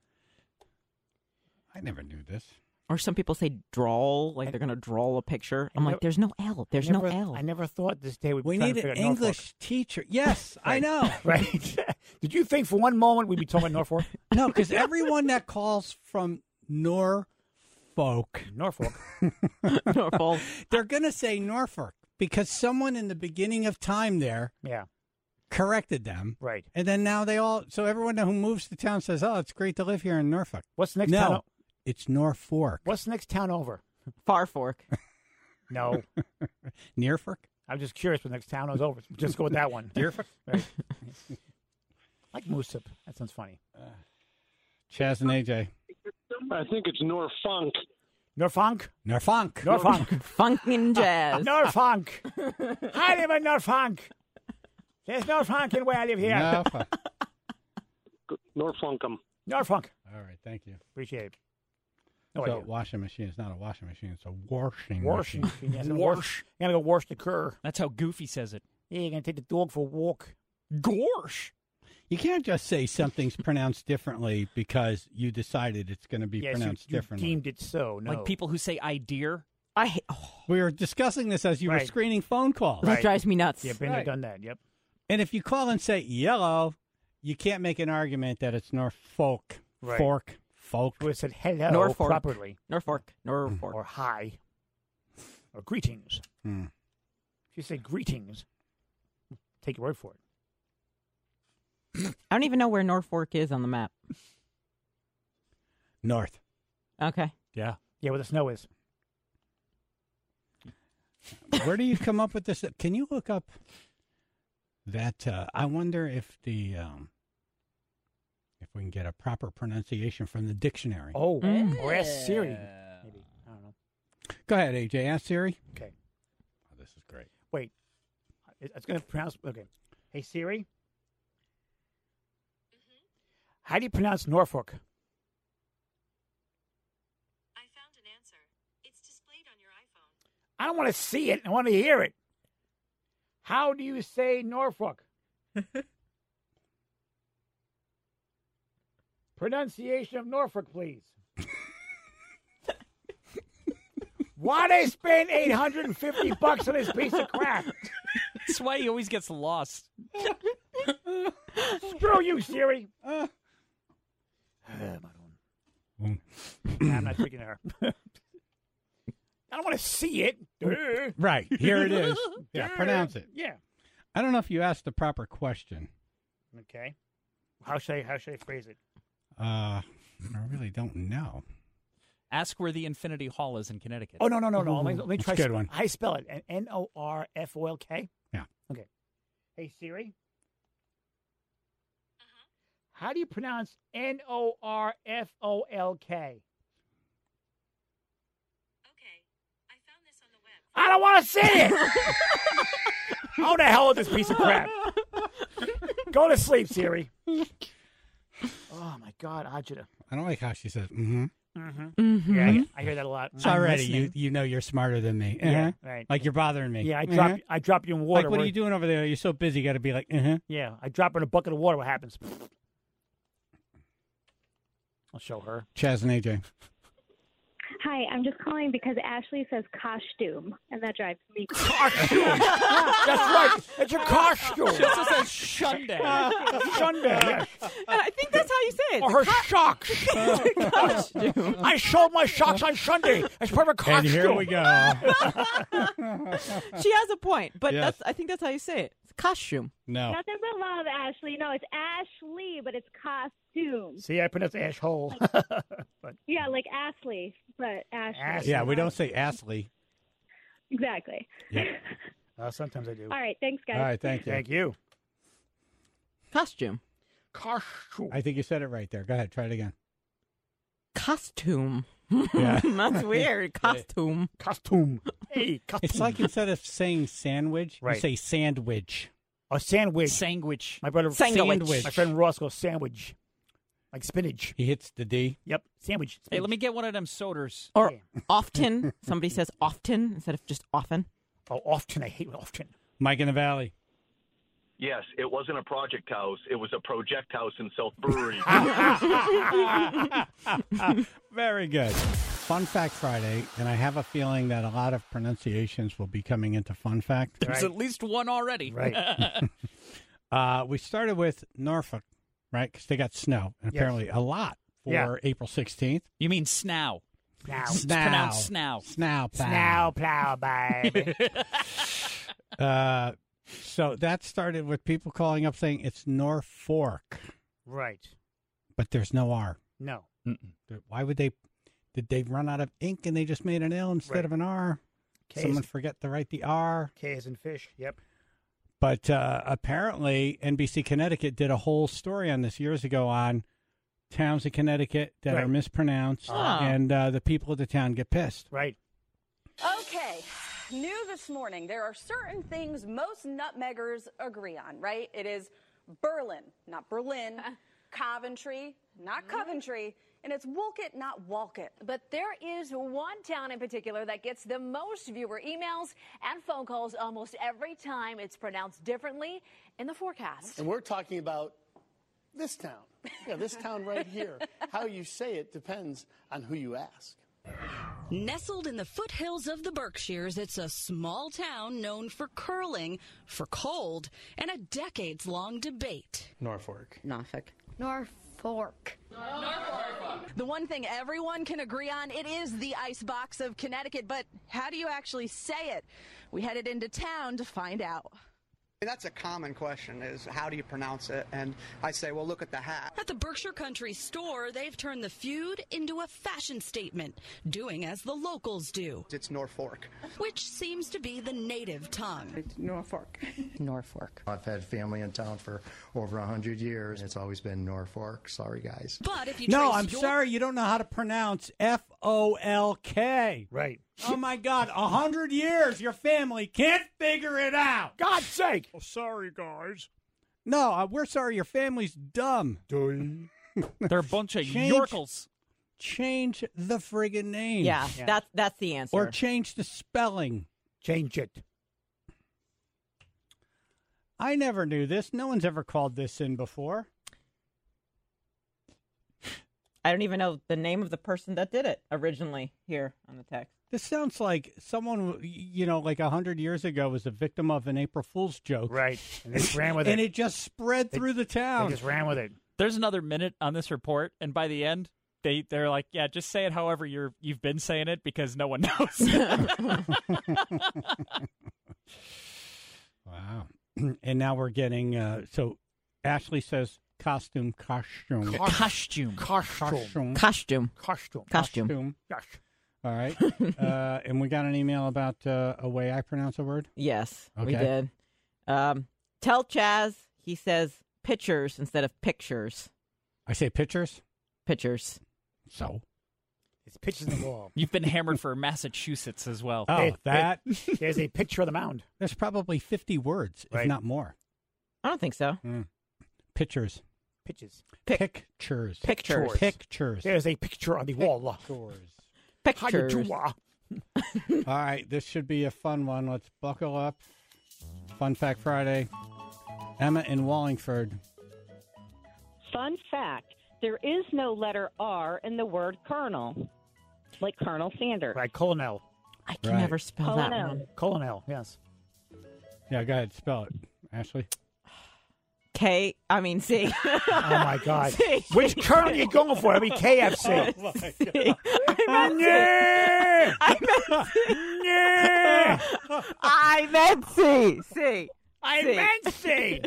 Speaker 1: I never knew this.
Speaker 4: Or some people say drawl, like they're going to draw a picture. I'm
Speaker 2: I
Speaker 4: like,
Speaker 2: never-
Speaker 4: there's no L. There's
Speaker 2: I never,
Speaker 4: no L.
Speaker 2: I never thought this day would be
Speaker 1: We
Speaker 2: trying
Speaker 1: need
Speaker 2: to
Speaker 1: an
Speaker 2: figure out Norfolk.
Speaker 1: English teacher. Yes, I
Speaker 2: Right.
Speaker 1: know.
Speaker 2: Right. Did you think for one moment we'd be talking about Norfolk?
Speaker 1: No, because everyone that calls from Norfolk,
Speaker 2: Norfolk.
Speaker 4: Norfolk.
Speaker 1: they're going to say Norfolk because someone in the beginning of time there
Speaker 2: Yeah.
Speaker 1: corrected them.
Speaker 2: Right.
Speaker 1: And then now they all, so everyone who moves to town says, oh, it's great to live here in Norfolk.
Speaker 2: What's the next
Speaker 1: No,
Speaker 2: town? o-
Speaker 1: it's Norfolk.
Speaker 2: What's the next town over?
Speaker 4: Far Fork.
Speaker 2: No.
Speaker 1: Nearfolk?
Speaker 2: I'm just curious what the next town is over. Just go with that one.
Speaker 1: Deerfolk?
Speaker 2: Right. Like Moosip. That sounds funny.
Speaker 1: Chaz and A J.
Speaker 6: I think it's Norfolk.
Speaker 2: Norfolk?
Speaker 1: Norfolk.
Speaker 2: Norfolk.
Speaker 4: Funkin' jazz.
Speaker 2: Norfolk. I live in Norfolk. There's Norfolk in where I live here.
Speaker 1: Norfolk.
Speaker 6: Norfolkum.
Speaker 2: Norfolk.
Speaker 1: All right, thank you.
Speaker 2: Appreciate it. No
Speaker 1: so
Speaker 2: idea.
Speaker 1: washing machine is not a washing machine; it's a washing
Speaker 2: Washing
Speaker 1: machine.
Speaker 2: machine. Yes, wash. You gotta go wash the cur.
Speaker 3: That's how Goofy says it.
Speaker 2: Yeah, you're gonna take the dog for a walk.
Speaker 3: Gorsh.
Speaker 1: You can't just say something's pronounced differently because you decided it's going to be
Speaker 2: Yes, you,
Speaker 1: pronounced
Speaker 2: you
Speaker 1: differently.
Speaker 2: deemed it so. No.
Speaker 3: Like people who say idea.
Speaker 4: I hate, oh,
Speaker 1: We were discussing this as you were
Speaker 2: Right.
Speaker 1: screening phone calls.
Speaker 4: that
Speaker 2: Right.
Speaker 4: drives me nuts.
Speaker 2: Yeah, been there,
Speaker 1: Right.
Speaker 2: done that. Yep.
Speaker 1: And if you call and say yellow, you can't make an argument that it's Norfolk,
Speaker 2: Right.
Speaker 1: fork, folk.
Speaker 2: Would have said hello
Speaker 4: Norfolk.
Speaker 2: properly.
Speaker 4: Norfolk. Norfolk.
Speaker 2: Or hi. Or greetings.
Speaker 1: Hmm.
Speaker 2: If you say greetings, take your word for it.
Speaker 4: I don't even know where Norfolk is on the map.
Speaker 1: North.
Speaker 4: Okay.
Speaker 3: Yeah.
Speaker 2: Yeah, where the snow is.
Speaker 1: Where do you come up with this? Can you look up that? Uh, I wonder if the um, if we can get a proper pronunciation from the dictionary.
Speaker 2: Oh,
Speaker 4: Mm.
Speaker 2: or ask Siri. Maybe. I don't know.
Speaker 1: Go ahead, A J. Ask Siri.
Speaker 2: Okay.
Speaker 1: Oh, this is great.
Speaker 2: Wait. It- It's going to pronounce. Okay. Hey, Siri. How do you pronounce Norfolk?
Speaker 8: I found an answer. It's displayed on your iPhone.
Speaker 2: I don't want to see it. I want to hear it. How do you say Norfolk? Pronunciation of Norfolk, please. Why they spend eight hundred and fifty bucks on this piece of crap?
Speaker 3: That's why he always gets lost.
Speaker 2: Screw you, Siri. Uh, nah, I'm not taking her. I don't want to see it. Duh.
Speaker 1: Right. Here it is. Yeah,
Speaker 2: Duh.
Speaker 1: pronounce it.
Speaker 2: Yeah.
Speaker 1: I don't know if you asked the proper question.
Speaker 2: Okay. How should I how should I phrase it?
Speaker 1: Uh, I really don't know.
Speaker 3: Ask where the Infinity Hall is in Connecticut.
Speaker 2: Oh no no no no. Let me, let me
Speaker 1: That's
Speaker 2: try.
Speaker 1: a good
Speaker 2: sp-
Speaker 1: one.
Speaker 2: How you spell it? N O R F O L K.
Speaker 1: Yeah.
Speaker 2: Okay. Hey Siri.
Speaker 8: Uh-huh.
Speaker 2: How do you pronounce N O R F O L K?
Speaker 8: Okay. I found this on
Speaker 2: I don't want to see it. How the hell is this piece of crap? Go to sleep, Siri. Oh, my God, Ajita.
Speaker 1: I don't like how she says, mm-hmm.
Speaker 2: Mm-hmm.
Speaker 4: Mm-hmm.
Speaker 2: Yeah, I, I hear that a lot.
Speaker 1: It's already, you you know you're smarter than me.
Speaker 2: Yeah,
Speaker 1: Uh-huh.
Speaker 2: right.
Speaker 1: Like you're bothering me.
Speaker 2: Yeah, I
Speaker 1: Uh-huh.
Speaker 2: drop I drop you in water.
Speaker 1: Like, what are
Speaker 2: where-
Speaker 1: you doing over there? You're so busy. You got to be like, uh-huh.
Speaker 2: Yeah, I drop her in a bucket of water. What happens? I'll show her.
Speaker 1: Chaz and A J.
Speaker 9: Hi, I'm just calling because Ashley says costume, and that drives me crazy.
Speaker 2: Costume. That's right. It's a costume.
Speaker 3: She also says Sunday.
Speaker 2: Sunday. Yes.
Speaker 4: And I think that's how you say it.
Speaker 2: Or her socks.
Speaker 4: Costume.
Speaker 2: I sold my socks on Sunday. It's part of a costume.
Speaker 1: And here we go.
Speaker 4: She has a point, but
Speaker 1: Yes.
Speaker 4: that's I think that's how you say it. It's costume.
Speaker 1: No.
Speaker 9: Nothing but love, Ashley. No, it's Ashley, but it's costume.
Speaker 2: See, I pronounced asshole. but
Speaker 9: Yeah, like Ashley, but Ashley.
Speaker 2: Ashley.
Speaker 1: Yeah, we don't say Astley.
Speaker 9: Exactly.
Speaker 1: Yep.
Speaker 2: uh, sometimes I do.
Speaker 9: All right, thanks, guys.
Speaker 1: All right, thank you.
Speaker 2: Thank you.
Speaker 4: Costume.
Speaker 2: Costume.
Speaker 1: I think you said it right there. Go ahead, try it again.
Speaker 4: Costume.
Speaker 1: Yeah.
Speaker 4: That's weird. Costume.
Speaker 2: Costume. Hey, costume.
Speaker 1: It's like instead of saying sandwich,
Speaker 2: Right.
Speaker 1: you say sandwich.
Speaker 2: a sandwich.
Speaker 3: Sandwich.
Speaker 2: My brother,
Speaker 4: Sandwich.
Speaker 1: Sandwich.
Speaker 2: my friend Ross goes sandwich, like spinach.
Speaker 1: He hits the D.
Speaker 2: Yep, sandwich.
Speaker 3: Hey, let me get one of them soders.
Speaker 4: Or often. Somebody says often instead of just often.
Speaker 2: Oh, often. I hate often.
Speaker 1: Mike in the Valley.
Speaker 10: Yes, it wasn't a project house. It was a project house in South Brewery.
Speaker 1: Very good. Fun Fact Friday, and I have a feeling that a lot of pronunciations will be coming into Fun Fact.
Speaker 3: There's
Speaker 2: Right.
Speaker 3: at least one already.
Speaker 2: Right.
Speaker 1: Uh, we started with Norfolk, right? Because they got snow, and
Speaker 2: Yes.
Speaker 1: apparently a lot for
Speaker 2: Yeah.
Speaker 1: April sixteenth.
Speaker 3: You mean snow.
Speaker 2: Now.
Speaker 3: It's pronounced snow.
Speaker 1: Snow plow.
Speaker 2: Snow plow, baby.
Speaker 1: Uh, so that started with people calling up saying it's Norfolk,
Speaker 2: right.
Speaker 1: but there's no R.
Speaker 2: No.
Speaker 1: Why would they? Did they run out of ink and they just made an L instead
Speaker 2: Right.
Speaker 1: of an R?
Speaker 2: K
Speaker 1: Someone
Speaker 2: is,
Speaker 1: forget to write the R.
Speaker 2: K is in fish. Yep.
Speaker 1: But uh, apparently, N B C Connecticut did a whole story on this years ago on towns in Connecticut that
Speaker 2: Right.
Speaker 1: are mispronounced,
Speaker 4: Oh.
Speaker 1: and uh, the people of the town get pissed.
Speaker 2: Right.
Speaker 11: Okay, new this morning. There are certain things most nutmeggers agree on, right? It is Berlin, not Berlin. Coventry, not Coventry. And it's Wolcott, not Walcott.
Speaker 12: But there is one town in particular that gets the most viewer emails and phone calls almost every time it's pronounced differently in the forecast.
Speaker 13: And we're talking about this town. Yeah, this town right here. How you say it depends on who you ask.
Speaker 14: Nestled in the foothills of the Berkshires, it's a small town known for curling, for cold, and a decades-long debate.
Speaker 13: Norfolk.
Speaker 11: Norfolk.
Speaker 14: Norfolk.
Speaker 11: The one thing everyone can agree on, it is the icebox of Connecticut, but how do you actually say it? We headed into town to find out.
Speaker 15: That's a common question, is how do you pronounce it? And I say, well, look at the hat.
Speaker 14: At the Berkshire Country store, they've turned the feud into a fashion statement, doing as the locals do.
Speaker 15: It's Norfolk.
Speaker 14: Which seems to be the native tongue.
Speaker 11: It's Norfolk.
Speaker 16: Norfolk. I've had family in town for over a hundred years. It's always been Norfolk. Sorry, guys.
Speaker 14: But if you
Speaker 1: No,
Speaker 14: trace
Speaker 1: I'm
Speaker 14: your-
Speaker 1: sorry, you don't know how to pronounce F O L K.
Speaker 2: Right.
Speaker 1: Oh, my God. A hundred years, your family can't figure it out.
Speaker 2: God's sake.
Speaker 1: Oh, sorry, guys. No, uh, we're sorry your family's dumb.
Speaker 3: They're a bunch of
Speaker 1: Change-
Speaker 3: Yorkles.
Speaker 1: Change the friggin' name.
Speaker 4: Yeah, that's that's the answer.
Speaker 1: Or change the spelling.
Speaker 2: Change it.
Speaker 1: I never knew this. No one's ever called this in before.
Speaker 4: I don't even know the name of the person that did it originally here on the text.
Speaker 1: This sounds like someone, you know, like a hundred years ago was a victim of an April Fool's joke.
Speaker 2: Right. And they just ran with it.
Speaker 1: And it just spread
Speaker 2: They-
Speaker 1: through the town.
Speaker 2: They just ran with it.
Speaker 3: There's another minute on this report, and by the end, they they're like, yeah, just say it however you're you've been saying it because no one knows.
Speaker 1: Wow. And now we're getting, uh, so Ashley says costume, costume.
Speaker 3: Costume.
Speaker 2: Costume.
Speaker 1: Costume.
Speaker 4: Costume.
Speaker 2: Costume.
Speaker 4: Costume.
Speaker 2: Yes.
Speaker 1: All right. uh, and we got an email about uh, a way I pronounce a word.
Speaker 4: Yes, we
Speaker 1: Okay.
Speaker 4: did. Um, tell Chaz he says pictures instead of pictures.
Speaker 1: I say pictures.
Speaker 4: Pictures.
Speaker 1: So
Speaker 2: It's pictures on the wall.
Speaker 3: You've been hammered for Massachusetts as well.
Speaker 1: Oh,
Speaker 2: Hey,
Speaker 1: that.
Speaker 2: hey, there's a picture of the mound.
Speaker 1: There's probably fifty words, if
Speaker 2: Right.
Speaker 1: not more.
Speaker 4: I don't think so.
Speaker 1: Mm. Pictures.
Speaker 2: Pitches.
Speaker 4: Pic-
Speaker 1: Pictures.
Speaker 4: Pictures.
Speaker 1: Pictures.
Speaker 2: There's a picture on the wall.
Speaker 4: Pictures.
Speaker 2: How you do, uh?
Speaker 1: All right, this should be a fun one. Let's buckle up. Fun Fact Friday. Emma in Wallingford.
Speaker 17: Fun fact, there is no letter R in the word colonel, like Colonel Sanders.
Speaker 2: Right, Colonel.
Speaker 4: I can
Speaker 1: Right.
Speaker 4: never spell that
Speaker 17: Colonel.
Speaker 4: one.
Speaker 2: Colonel, yes.
Speaker 1: Yeah, go ahead. Spell it, Ashley.
Speaker 4: K, I mean C.
Speaker 2: Oh, my God.
Speaker 4: C.
Speaker 2: Which colonel are you going for? I mean, K F C.
Speaker 4: C. I meant
Speaker 2: Yeah.
Speaker 4: I meant
Speaker 2: Yeah.
Speaker 4: I meant C. C.
Speaker 2: I
Speaker 4: C.
Speaker 2: meant C.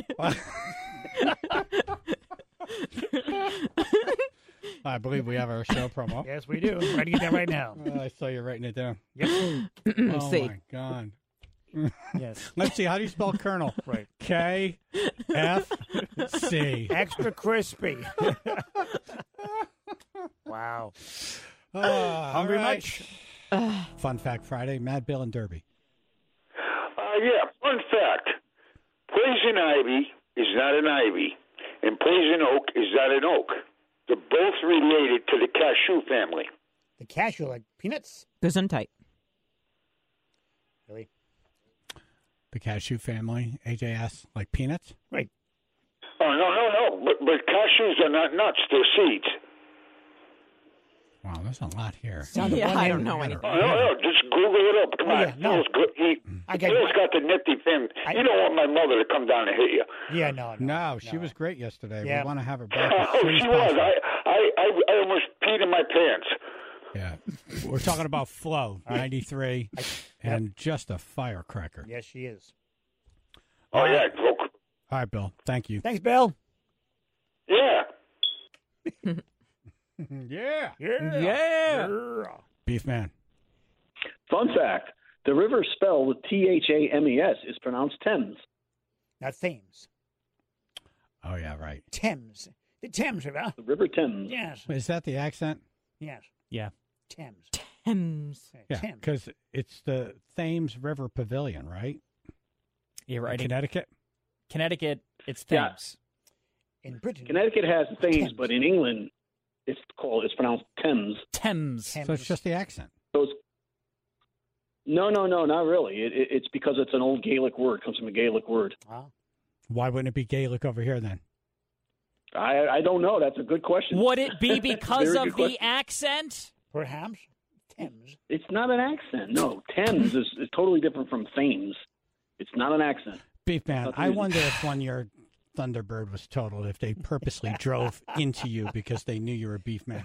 Speaker 1: I believe we have our show promo.
Speaker 2: Yes, we do. I'm writing it down right now.
Speaker 1: Oh, I saw you writing it down.
Speaker 2: Yep.
Speaker 1: Oh,
Speaker 4: C.
Speaker 1: my God.
Speaker 2: Yes.
Speaker 1: Let's see. How do you spell Colonel?
Speaker 2: Right.
Speaker 1: K F C.
Speaker 2: Extra crispy. Wow.
Speaker 1: Oh,
Speaker 2: Hungry
Speaker 1: all right.
Speaker 2: much?
Speaker 1: Fun Fact Friday. Mad Bill and Derby.
Speaker 18: Uh, yeah, fun fact. Poison ivy is not an ivy, and poison oak is not an oak. They're both related to the cashew family.
Speaker 2: The cashew, like peanuts?
Speaker 4: Gesundheit.
Speaker 2: Really?
Speaker 1: The cashew family. A J S. Like peanuts?
Speaker 2: Right.
Speaker 18: Oh, no, no, no. But, but cashews are not nuts. They're seeds.
Speaker 1: Wow, there's a lot here.
Speaker 2: Sound of
Speaker 4: Yeah,
Speaker 2: one
Speaker 4: I
Speaker 2: name.
Speaker 4: don't know anything.
Speaker 18: Oh, no, no. Just Google it up. Come
Speaker 2: Oh,
Speaker 18: on.
Speaker 2: yeah, no.
Speaker 18: Bill's, good. He,
Speaker 2: I got-
Speaker 18: Bill's got the nifty thing.
Speaker 2: I-
Speaker 18: You don't want my mother to come down and hit you.
Speaker 2: Yeah, no, no.
Speaker 1: No, she was great yesterday.
Speaker 2: Yeah.
Speaker 1: We want to have her back as
Speaker 18: Oh,
Speaker 1: soon as
Speaker 18: she was.
Speaker 1: possible.
Speaker 18: I, I, I, I almost peed in my pants.
Speaker 1: Yeah. We're talking about Flo, ninety-three, and just a firecracker.
Speaker 2: Yes, she is.
Speaker 18: Oh, yeah. Look.
Speaker 1: All right, Bill. Thank you.
Speaker 2: Thanks, Bill.
Speaker 18: Yeah.
Speaker 1: Yeah.
Speaker 2: Yeah.
Speaker 4: Yeah.
Speaker 1: Beef man.
Speaker 19: Fun fact, the river spelled with T H A M E S is pronounced Thames.
Speaker 2: Not Thames.
Speaker 1: Oh, yeah, right.
Speaker 2: Thames. The Thames River.
Speaker 19: The River Thames.
Speaker 2: Yes.
Speaker 1: Is that the accent?
Speaker 2: Yes.
Speaker 3: Yeah.
Speaker 2: Thames.
Speaker 4: Thames.
Speaker 1: Yeah,
Speaker 2: Thames.
Speaker 1: because it's the Thames River Pavilion, right?
Speaker 3: You're right.
Speaker 1: Connecticut?
Speaker 3: Connecticut, it's
Speaker 19: Yeah.
Speaker 3: Thames.
Speaker 2: In Britain.
Speaker 19: Connecticut has Thames,
Speaker 2: Thames.
Speaker 19: but in England, it's called it's pronounced Thames.
Speaker 3: Thames.
Speaker 2: Thames.
Speaker 1: So it's just the accent.
Speaker 19: So it's, no, no, no, not really. It, it, it's because it's an old Gaelic word. It comes from a Gaelic word.
Speaker 2: Wow.
Speaker 1: Why wouldn't it be Gaelic over here then?
Speaker 19: I I don't know. That's a good question.
Speaker 3: Would it be because
Speaker 19: Very
Speaker 3: of
Speaker 19: good
Speaker 3: the
Speaker 19: question.
Speaker 3: accent?
Speaker 2: Perhaps. Thames.
Speaker 19: It's not an accent. No, Thames is, is totally different from Thames. It's not an accent.
Speaker 1: Beef man,
Speaker 19: That's the
Speaker 1: I
Speaker 19: reason.
Speaker 1: wonder if when your Thunderbird was totaled, if they purposely drove into you because they knew you were a beef man.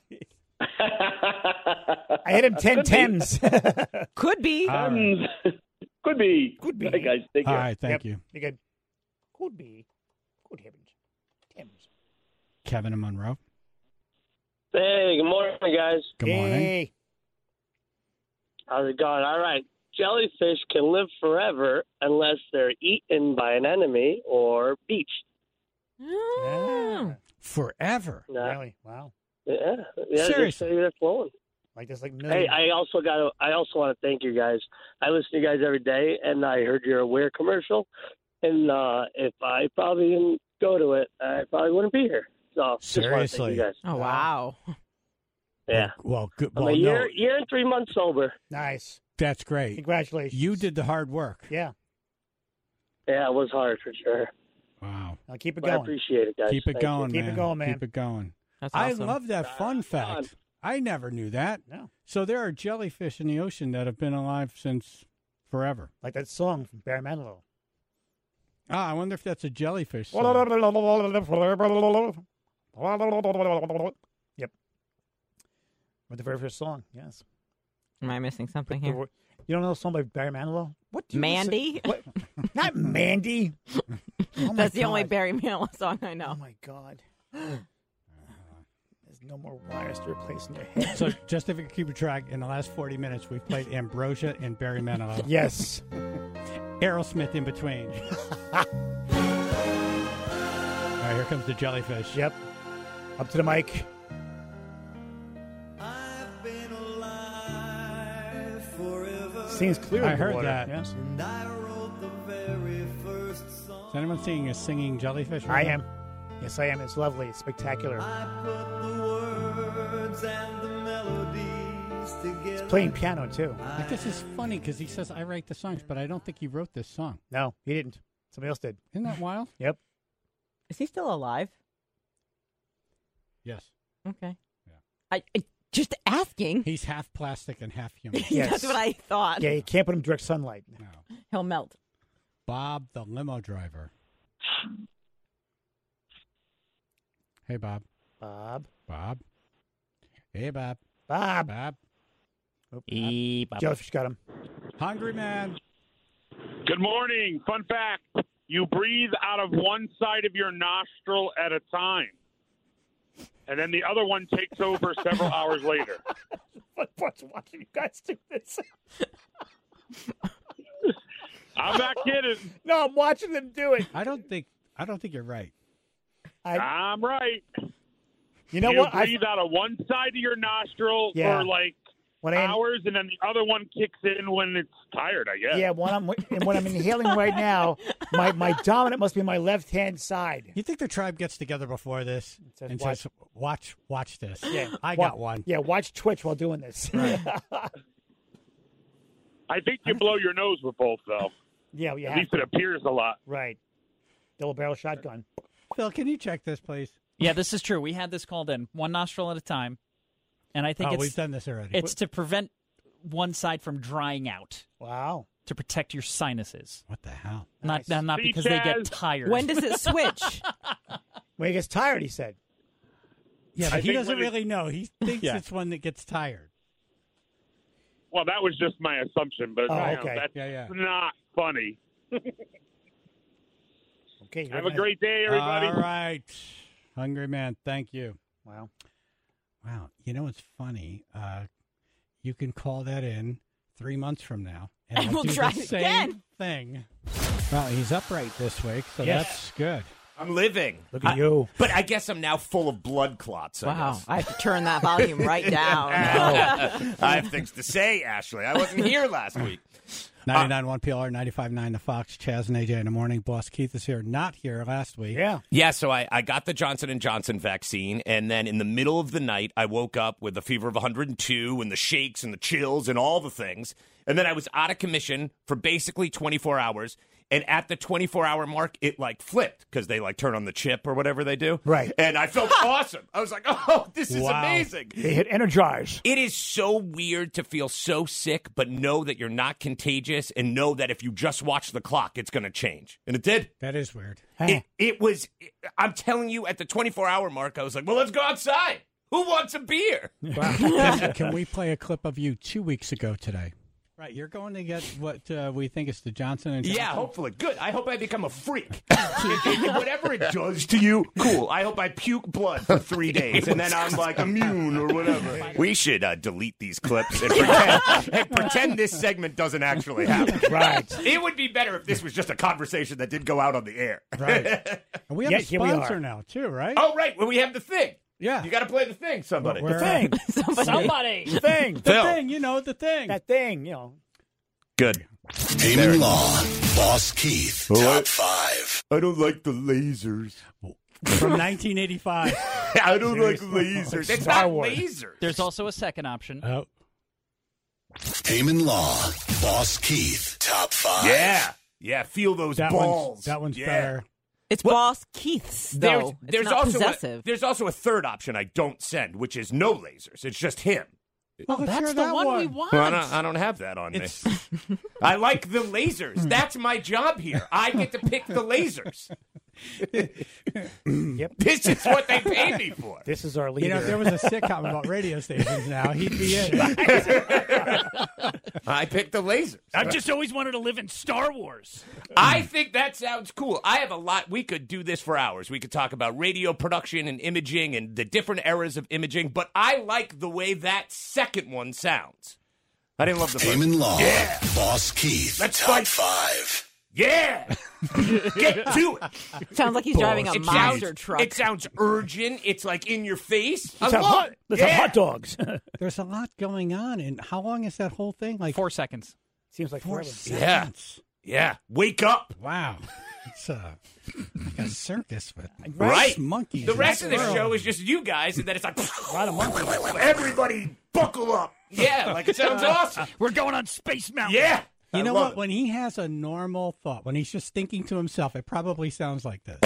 Speaker 2: I hit him ten Thames.
Speaker 4: Could be.
Speaker 1: All right.
Speaker 19: Thames. Could be.
Speaker 2: Could be.
Speaker 19: All right, guys. Take
Speaker 1: All
Speaker 19: care.
Speaker 1: right, thank
Speaker 2: Yep.
Speaker 1: you.
Speaker 2: You good? Could be. Good heavens. Thames.
Speaker 1: Kevin and Monroe.
Speaker 20: Hey, good morning, guys.
Speaker 1: Good morning.
Speaker 2: Hey.
Speaker 20: How's it going? All right. Jellyfish can live forever unless they're eaten by an enemy or beached.
Speaker 2: Yeah.
Speaker 1: Forever.
Speaker 20: No.
Speaker 2: Really? Wow.
Speaker 20: Yeah. Yeah.
Speaker 1: Seriously?
Speaker 20: Just say they're flowing.
Speaker 2: Like there's like
Speaker 20: Hey,
Speaker 2: millions.
Speaker 20: I also got. to I also want to thank you guys. I listen to you guys every day, and I heard your Aware commercial. And uh, if I probably didn't go to it, I probably wouldn't be here. So just want to thank
Speaker 1: Seriously?
Speaker 20: you guys.
Speaker 4: Oh, wow.
Speaker 20: Yeah.
Speaker 1: Well, good.
Speaker 20: I'm
Speaker 1: Well,
Speaker 20: a
Speaker 1: no,
Speaker 20: year, year and three months sober.
Speaker 2: Nice.
Speaker 1: that's great.
Speaker 2: Congratulations.
Speaker 1: You did the hard work.
Speaker 2: Yeah.
Speaker 20: Yeah, it was hard for sure.
Speaker 1: Wow.
Speaker 2: Now keep it
Speaker 20: But I
Speaker 2: going.
Speaker 20: appreciate it, guys.
Speaker 1: Keep it
Speaker 20: Thank you.
Speaker 1: going,
Speaker 2: Keep it
Speaker 1: man.
Speaker 2: going, man.
Speaker 1: Keep it going.
Speaker 4: That's
Speaker 1: I
Speaker 4: awesome.
Speaker 1: love that fun fact. I never knew that.
Speaker 2: No.
Speaker 1: So there are jellyfish in the ocean that have been alive since forever.
Speaker 2: Like that song from Barry Manilow.
Speaker 1: Ah, I wonder if that's a jellyfish song.
Speaker 2: Yep. With the very first song, yes.
Speaker 4: Am I missing something
Speaker 2: The
Speaker 4: here?
Speaker 2: wor- You don't know a song by Barry Manilow? What? Do you
Speaker 4: Mandy?
Speaker 2: What? Not Mandy. Oh my
Speaker 4: That's the only
Speaker 2: God.
Speaker 4: Barry Manilow song I know.
Speaker 2: Oh my God. There's no more wires to replace in your head.
Speaker 1: So just if you could keep a track, in the last forty minutes, we've played Ambrosia and Barry Manilow.
Speaker 2: Yes.
Speaker 1: Aerosmith in between. All right, here comes the jellyfish.
Speaker 2: Yep. Up to the mic. Seems clear.
Speaker 1: I
Speaker 2: in the
Speaker 1: heard
Speaker 2: water.
Speaker 1: that.
Speaker 2: Yeah.
Speaker 1: Is anyone seeing a singing jellyfish?
Speaker 2: I
Speaker 1: right
Speaker 2: am.
Speaker 1: now?
Speaker 2: Yes, I am. It's lovely. It's spectacular. It's playing piano, too.
Speaker 1: Like, this is funny because he says, I write the songs, but I don't think he wrote this song.
Speaker 2: No, he didn't. Somebody else did.
Speaker 1: Isn't that wild?
Speaker 2: Yep.
Speaker 4: Is he still alive?
Speaker 1: Yes.
Speaker 4: Okay. Yeah. I, I just asking.
Speaker 1: He's half plastic and half human.
Speaker 2: Yes.
Speaker 4: That's what I thought.
Speaker 2: Yeah, you can't put him in direct sunlight.
Speaker 1: No.
Speaker 4: He'll melt.
Speaker 1: Bob, the limo driver. Hey, Bob.
Speaker 2: Bob.
Speaker 1: Bob. Hey, Bob.
Speaker 2: Bob.
Speaker 1: Bob.
Speaker 2: Oh,
Speaker 3: Hey, Bob.
Speaker 2: Jellyfish got him.
Speaker 1: Hungry man.
Speaker 6: Good morning. Fun fact. You breathe out of one side of your nostril at a time. And then the other one takes over several hours later.
Speaker 2: What part's watching you guys do this?
Speaker 6: I'm not kidding.
Speaker 2: No, I'm watching them do it.
Speaker 1: I don't think I don't think you're right.
Speaker 2: I,
Speaker 6: I'm right.
Speaker 2: you know
Speaker 6: you
Speaker 2: what? I,
Speaker 6: breathe out of one side of your nostril
Speaker 2: Yeah.
Speaker 6: for like
Speaker 2: when I,
Speaker 6: hours, and then the other one kicks in when it's tired, I guess.
Speaker 2: yeah, when I'm and when I'm inhaling right now, my, my dominant must be my left hand side.
Speaker 1: You think the tribe gets together before this
Speaker 2: says,
Speaker 1: and
Speaker 2: watch.
Speaker 1: says, "Watch, watch this"?
Speaker 2: Yeah,
Speaker 1: I
Speaker 2: wa-
Speaker 1: got one.
Speaker 2: Yeah, watch Twitch while doing this.
Speaker 6: I think you blow your nose with both, though.
Speaker 2: yeah, we
Speaker 6: At
Speaker 2: have
Speaker 6: least it appears a lot.
Speaker 2: right. Double barrel shotgun.
Speaker 1: Phil, can you check this, please?
Speaker 3: Yeah, this is true. We had this called in, one nostril at a time. And I think
Speaker 1: Oh,
Speaker 3: it's,
Speaker 1: we've done this already.
Speaker 3: it's to prevent one side from drying out,
Speaker 2: Wow.
Speaker 3: to protect your sinuses.
Speaker 1: What the hell?
Speaker 3: Not,
Speaker 2: Nice.
Speaker 3: not
Speaker 6: See,
Speaker 3: because they get
Speaker 6: Chaz?
Speaker 3: tired.
Speaker 4: When does it switch?
Speaker 2: When he gets tired, he said.
Speaker 1: Yeah,
Speaker 6: I
Speaker 1: but he
Speaker 6: think
Speaker 1: doesn't
Speaker 6: when it-
Speaker 1: really know. He thinks
Speaker 3: Yeah.
Speaker 1: it's one that gets tired.
Speaker 6: Well, that was just my assumption, but
Speaker 2: Oh,
Speaker 6: you know,
Speaker 2: okay.
Speaker 6: that's
Speaker 1: Yeah, yeah.
Speaker 6: not funny.
Speaker 2: Okay.
Speaker 6: Have a great day, everybody.
Speaker 1: All right. Hungry man, thank you.
Speaker 2: Wow.
Speaker 1: Wow. You know what's funny? Uh, you can call that in three months from now. And,
Speaker 4: And
Speaker 1: I'll
Speaker 4: we'll
Speaker 1: do
Speaker 4: try
Speaker 1: the
Speaker 4: it
Speaker 1: same
Speaker 4: again.
Speaker 1: thing. Well, he's upright this week, so
Speaker 2: Yes.
Speaker 1: that's good.
Speaker 21: I'm living.
Speaker 2: Look at
Speaker 21: I-
Speaker 2: you.
Speaker 21: But I guess I'm now full of blood clots. I
Speaker 4: Wow.
Speaker 21: guess.
Speaker 4: I have to turn that volume right down.
Speaker 21: I have things to say, Ashley. I wasn't here last week.
Speaker 1: ninety-nine point one P L R, ninety-five point nine The Fox, Chaz and A J in the morning. Boss Keith is here, not here last week.
Speaker 2: Yeah.
Speaker 21: Yeah, so I, I got the Johnson and Johnson vaccine, and then in the middle of the night, I woke up with a fever of one hundred two and the shakes and the chills and all the things. And then I was out of commission for basically twenty-four hours. And at the twenty-four hour mark, it like flipped because they like turn on the chip or whatever they do.
Speaker 2: Right.
Speaker 21: And I felt awesome. I was like, oh, this is
Speaker 1: Wow.
Speaker 21: amazing.
Speaker 2: They hit energize.
Speaker 21: It is so weird to feel so sick, but know that you're not contagious and know that if you just watch the clock, it's going to change. And it did.
Speaker 1: That is weird.
Speaker 21: It, it was, I'm telling you, at the twenty-four hour mark, I was like, well, let's go outside. Who wants a beer?
Speaker 1: Wow. Can, can we play a clip of you two weeks ago today? Right, you're going to get what uh, we think is the Johnson and Johnson.
Speaker 21: Yeah, hopefully. Good. I hope I become a freak. If- if whatever it does to you, cool. I hope I puke blood for three days and then I'm like immune or whatever. We should uh, delete these clips and pretend, and pretend this segment doesn't actually happen.
Speaker 2: Right.
Speaker 21: It would be better if this was just a conversation that did go out on the air.
Speaker 1: Right. And we have
Speaker 2: Yeah,
Speaker 1: a
Speaker 2: here we
Speaker 1: sponsor
Speaker 2: are.
Speaker 1: now, too, right?
Speaker 21: Oh, right. Well, we have the thing.
Speaker 1: Yeah.
Speaker 21: You got to play the thing, somebody.
Speaker 1: We're-
Speaker 2: The thing.
Speaker 3: Somebody.
Speaker 2: The thing.
Speaker 1: The
Speaker 21: Phil.
Speaker 1: thing, you know, the thing.
Speaker 2: That thing, you know.
Speaker 21: Good.
Speaker 22: Damon Law, Boss Keith, top five.
Speaker 21: I don't like the lasers.
Speaker 1: From nineteen eighty-five.
Speaker 21: I don't
Speaker 2: Seriously.
Speaker 21: like lasers. It's
Speaker 2: Star
Speaker 21: not
Speaker 2: Wars.
Speaker 21: lasers.
Speaker 3: There's also a second option.
Speaker 1: Oh.
Speaker 22: Damon Law, Boss Keith, top five.
Speaker 21: Yeah. Yeah, feel those
Speaker 1: That
Speaker 21: balls.
Speaker 1: one's, that one's
Speaker 21: Yeah.
Speaker 1: better.
Speaker 4: It's
Speaker 21: Well,
Speaker 4: Boss Keith's,
Speaker 21: There's,
Speaker 4: though. It's
Speaker 21: there's
Speaker 4: not
Speaker 21: also
Speaker 4: possessive.
Speaker 21: A, there's also a third option I don't send, which is no lasers. It's just him.
Speaker 1: Oh, let's
Speaker 3: That's
Speaker 1: hear
Speaker 3: the
Speaker 1: that
Speaker 3: one,
Speaker 1: one.
Speaker 3: we want.
Speaker 21: Well, I, don't, I don't have that on me. I like the lasers. That's my job here. I get to pick the lasers.
Speaker 2: Yep.
Speaker 21: This is what they pay me for.
Speaker 2: This is our leader.
Speaker 1: You know, if there was a sitcom about radio stations now, he'd be in.
Speaker 21: I picked the lasers.
Speaker 3: I've just always wanted to live in Star Wars.
Speaker 21: I think that sounds cool. I have a lot. We could do this for hours. We could talk about radio production and imaging and the different eras of imaging, but I like the way that second one sounds. I didn't love the first
Speaker 22: Damon Law,
Speaker 21: Yeah.
Speaker 22: Boss Keith,
Speaker 21: Let's
Speaker 22: top
Speaker 21: fight.
Speaker 22: five.
Speaker 21: Yeah. Get to it.
Speaker 4: Sounds like he's driving a
Speaker 21: It
Speaker 4: monster
Speaker 21: sounds,
Speaker 4: truck.
Speaker 21: It sounds urgent. It's like in your face. I
Speaker 2: Let's have
Speaker 21: love
Speaker 2: hot,
Speaker 21: it.
Speaker 2: let's
Speaker 21: Yeah.
Speaker 2: have hot dogs.
Speaker 1: There's a lot going on. And how long is that whole thing? Like
Speaker 3: Four seconds.
Speaker 2: Seems like
Speaker 1: Four
Speaker 2: forever.
Speaker 21: Yeah. Yeah. Wake up.
Speaker 1: Wow. It's uh, like a circus with
Speaker 21: Right.
Speaker 1: monkeys.
Speaker 21: The
Speaker 1: in
Speaker 21: rest of the
Speaker 1: world.
Speaker 21: show is just you guys, and then it's like,
Speaker 2: Right a monkey.
Speaker 21: everybody buckle up. Yeah, like it sounds awesome.
Speaker 3: We're going on Space Mountain.
Speaker 21: Yeah.
Speaker 1: You
Speaker 21: I
Speaker 1: know
Speaker 21: love
Speaker 1: what?
Speaker 21: it.
Speaker 1: When he has a normal thought, when he's just thinking to himself, it probably sounds like this.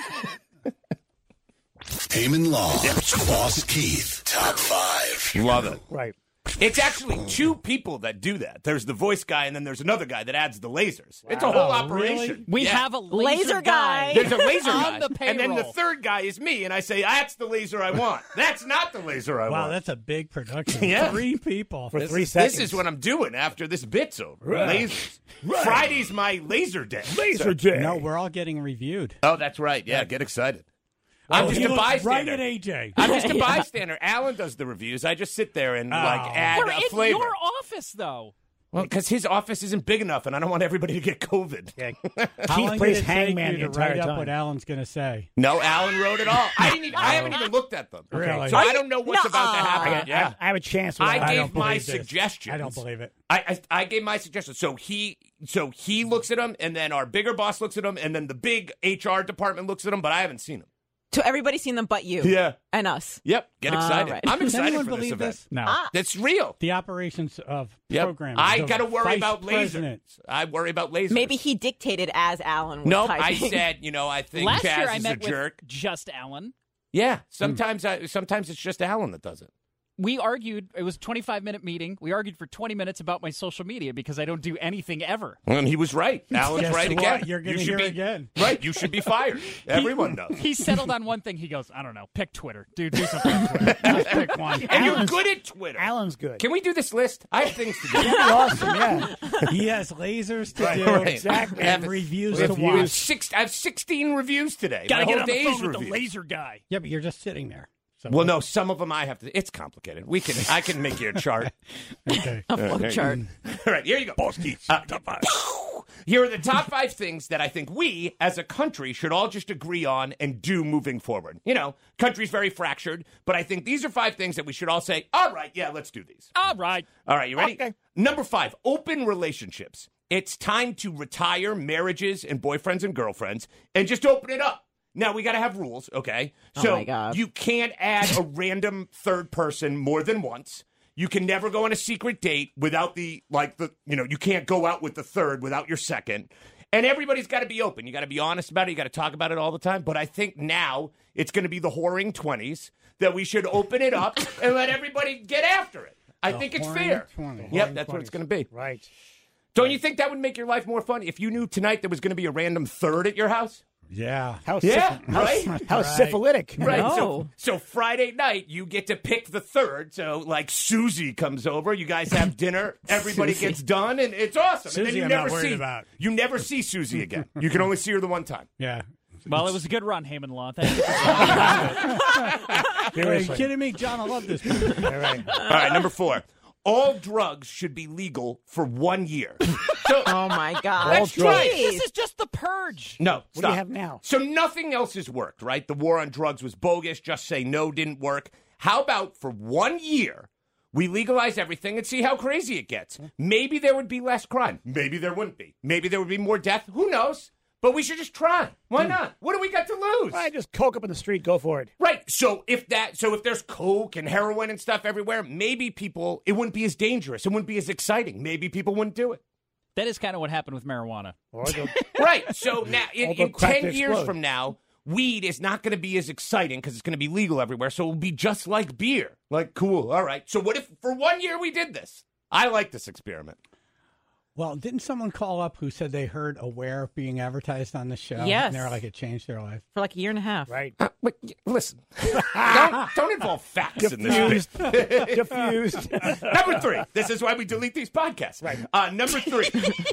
Speaker 22: Damon Long, Boss Keith, top five.
Speaker 21: Love it.
Speaker 2: Right.
Speaker 21: It's actually two people that do that. There's the voice guy, and then there's another guy that adds the lasers. It's a whole
Speaker 1: Oh,
Speaker 21: operation.
Speaker 1: really?
Speaker 3: We
Speaker 21: Yeah.
Speaker 3: have a laser,
Speaker 4: Laser guy.
Speaker 21: There's a laser
Speaker 3: on
Speaker 21: guy,
Speaker 3: the payroll.
Speaker 21: and then the third guy is me, and I say, that's the laser I want. That's not the laser I
Speaker 1: Wow,
Speaker 21: want.
Speaker 1: that's a big production.
Speaker 21: Yeah.
Speaker 1: Three people.
Speaker 2: For
Speaker 21: This,
Speaker 2: three
Speaker 21: is,
Speaker 2: seconds.
Speaker 21: this is what I'm doing after this bit's over.
Speaker 2: Right.
Speaker 21: Lasers. Friday's my laser day.
Speaker 2: Laser day.
Speaker 1: No, we're all getting reviewed.
Speaker 21: Oh, that's right. Yeah, get excited. I'm
Speaker 1: Oh,
Speaker 21: just
Speaker 1: he
Speaker 21: a
Speaker 1: looks
Speaker 21: bystander.
Speaker 1: right at A J.
Speaker 21: I'm just a
Speaker 4: Yeah.
Speaker 21: bystander. Alan does the reviews. I just sit there and
Speaker 1: Oh.
Speaker 21: like add
Speaker 3: We're
Speaker 21: a
Speaker 3: in
Speaker 21: flavor.
Speaker 3: your office, though.
Speaker 21: Well, because his office isn't big enough, and I don't want everybody to get COVID.
Speaker 2: Yeah.
Speaker 1: How
Speaker 2: Keith
Speaker 1: long
Speaker 2: plays
Speaker 1: did it take
Speaker 2: hangman
Speaker 1: you
Speaker 2: the
Speaker 1: to
Speaker 2: entire
Speaker 1: write up
Speaker 2: time.
Speaker 1: what Alan's going to say?
Speaker 21: No, Alan wrote it all. I didn't even. I haven't even looked at them.
Speaker 1: Really?
Speaker 21: So I don't know what's about to
Speaker 2: I,
Speaker 21: happen.
Speaker 2: got-
Speaker 21: Yeah.
Speaker 2: I, I have a chance. With
Speaker 21: I
Speaker 2: that.
Speaker 21: gave
Speaker 1: don't
Speaker 21: my
Speaker 1: believe this.
Speaker 21: suggestions.
Speaker 1: I don't believe it.
Speaker 21: I, I I gave my suggestions. So he so he looks at them, and then our bigger boss looks at them, and then the big H R department looks at them, but I haven't seen them.
Speaker 4: So everybody's seen them but you.
Speaker 21: Yeah.
Speaker 4: And us.
Speaker 21: Yep. Get
Speaker 4: All
Speaker 21: excited.
Speaker 4: right.
Speaker 21: I'm
Speaker 1: Does
Speaker 21: excited
Speaker 1: anyone
Speaker 21: for this
Speaker 1: believe
Speaker 21: event.
Speaker 1: this? No.
Speaker 4: Ah.
Speaker 21: That's real.
Speaker 1: The operations of
Speaker 21: Yep.
Speaker 1: programming.
Speaker 21: I
Speaker 1: the
Speaker 21: got to worry
Speaker 1: vice
Speaker 21: about
Speaker 1: president.
Speaker 21: lasers. I worry about lasers.
Speaker 4: Maybe he dictated as Alan was
Speaker 21: Nope. I
Speaker 4: typing.
Speaker 21: said, you know, I think
Speaker 3: Last
Speaker 21: Chaz
Speaker 3: year I
Speaker 21: is
Speaker 3: met
Speaker 21: a
Speaker 3: with
Speaker 21: jerk.
Speaker 3: just Alan.
Speaker 21: Yeah. Sometimes I sometimes it's just Alan that does it.
Speaker 3: We argued. It was a twenty-five minute meeting. We argued for twenty minutes about my social media because I don't do anything ever.
Speaker 21: And he was right. Alan's
Speaker 1: Guess
Speaker 21: right
Speaker 1: what?
Speaker 21: again.
Speaker 1: You're gonna
Speaker 21: You should
Speaker 1: hear
Speaker 21: be,
Speaker 1: again.
Speaker 21: Right. You should be fired. Everyone does.
Speaker 3: He settled on one thing. He goes, I don't know, pick Twitter. Dude, do something on Twitter. Just pick one.
Speaker 21: And you're
Speaker 2: Alan's-
Speaker 21: good at Twitter.
Speaker 2: Alan's good.
Speaker 21: Can we do this list? I have things to do.
Speaker 2: That'd be awesome. Yeah.
Speaker 1: He has lasers to
Speaker 21: Right,
Speaker 1: do
Speaker 21: right.
Speaker 1: exactly
Speaker 21: I have-
Speaker 1: and reviews
Speaker 21: I
Speaker 1: to
Speaker 21: have
Speaker 1: watch.
Speaker 21: Six, I have sixteen reviews today.
Speaker 3: Gotta
Speaker 21: My
Speaker 3: get
Speaker 21: whole
Speaker 3: on the
Speaker 21: day's
Speaker 3: phone with the
Speaker 21: reviews.
Speaker 3: laser guy.
Speaker 1: Yeah, but you're just sitting there. So
Speaker 21: Well, no, some of them I have to. It's complicated. We can. I can make you a chart.
Speaker 1: Okay.
Speaker 4: A
Speaker 21: All right,
Speaker 4: flow
Speaker 21: there you
Speaker 4: chart.
Speaker 21: go. All right, here you go. Uh, top five. Here are the top five things that I think we, as a country, should all just agree on and do moving forward. You know, country's very fractured, but I think these are five things that we should all say, all right, yeah, let's do these.
Speaker 3: All right.
Speaker 21: All right, you ready?
Speaker 2: Okay.
Speaker 21: Number five, open relationships. It's time to retire marriages and boyfriends and girlfriends and just open it up. Now, we got to have rules, okay?
Speaker 4: Oh,
Speaker 21: So
Speaker 4: my God.
Speaker 21: you can't add a random third person more than once. You can never go on a secret date without the, like, the, you know, you can't go out with the third without your second. And everybody's got to be open. You got to be honest about it. You got to talk about it all the time. But I think now it's going to be the whoring twenties that we should open it up and let everybody get after it. I
Speaker 1: The
Speaker 21: think it's
Speaker 1: whoring
Speaker 21: fair.
Speaker 1: twenties.
Speaker 21: Yep, that's what it's going to be.
Speaker 2: Right.
Speaker 21: Don't you think that would make your life more fun if you knew tonight there was going to be a random third at your house?
Speaker 1: Yeah.
Speaker 2: How
Speaker 21: Yeah,
Speaker 2: syph- how,
Speaker 21: right?
Speaker 2: How
Speaker 1: Right.
Speaker 2: syphilitic.
Speaker 21: Right.
Speaker 4: No.
Speaker 21: So, so Friday night, you get to pick the third. So, like, Susie comes over. You guys have dinner. Everybody
Speaker 1: Susie.
Speaker 21: gets done, and it's awesome. and then
Speaker 1: Susie
Speaker 21: you
Speaker 1: I'm
Speaker 21: never
Speaker 1: not worried
Speaker 21: see
Speaker 1: about.
Speaker 21: you never see Susie again. You can only see her the one time.
Speaker 1: Yeah.
Speaker 3: Well, it was a good run, Heyman Law. Thank you.
Speaker 1: Are you
Speaker 2: Seriously.
Speaker 1: kidding me? John, I love this movie.
Speaker 2: All right.
Speaker 21: All right, number four. All drugs should be legal for one year. So,
Speaker 4: Oh my God.
Speaker 21: That's right.
Speaker 3: This is just the purge.
Speaker 21: no,
Speaker 2: What do
Speaker 21: stop.
Speaker 2: you have now?
Speaker 21: So nothing else has worked, right? The war on drugs was bogus. Just say no didn't work. How about for one year, we legalize everything and see how crazy it gets? Maybe there would be less crime. Maybe there wouldn't be. Maybe there would be more death. Who knows? But we should just try. Why not? What do we got to lose?
Speaker 2: All right, just coke up in the street. Go for it.
Speaker 21: Right. So if that, so if there's coke and heroin and stuff everywhere, maybe people, it wouldn't be as dangerous. It wouldn't be as exciting. Maybe people wouldn't do it.
Speaker 3: That is kind of what happened with marijuana.
Speaker 2: Or the,
Speaker 21: Right. So now, in,
Speaker 2: Although
Speaker 21: in
Speaker 2: crack
Speaker 21: ten
Speaker 2: to
Speaker 21: years
Speaker 2: explode.
Speaker 21: from now, weed is not going to be as exciting because it's going to be legal everywhere. So it will be just like beer. Like, cool. All right. So what if for one year we did this? I like this experiment.
Speaker 1: Well, didn't someone call up who said they heard Aware being advertised on the show?
Speaker 4: Yes.
Speaker 1: And they were like, it changed their life.
Speaker 4: For like a year and a half.
Speaker 2: right.
Speaker 21: Uh, but, y- listen, don't, don't involve facts in this.
Speaker 2: Diffused.
Speaker 21: bit.
Speaker 2: Diffused.
Speaker 21: Number three. This is why we delete these podcasts.
Speaker 2: Right.
Speaker 21: Uh, number three.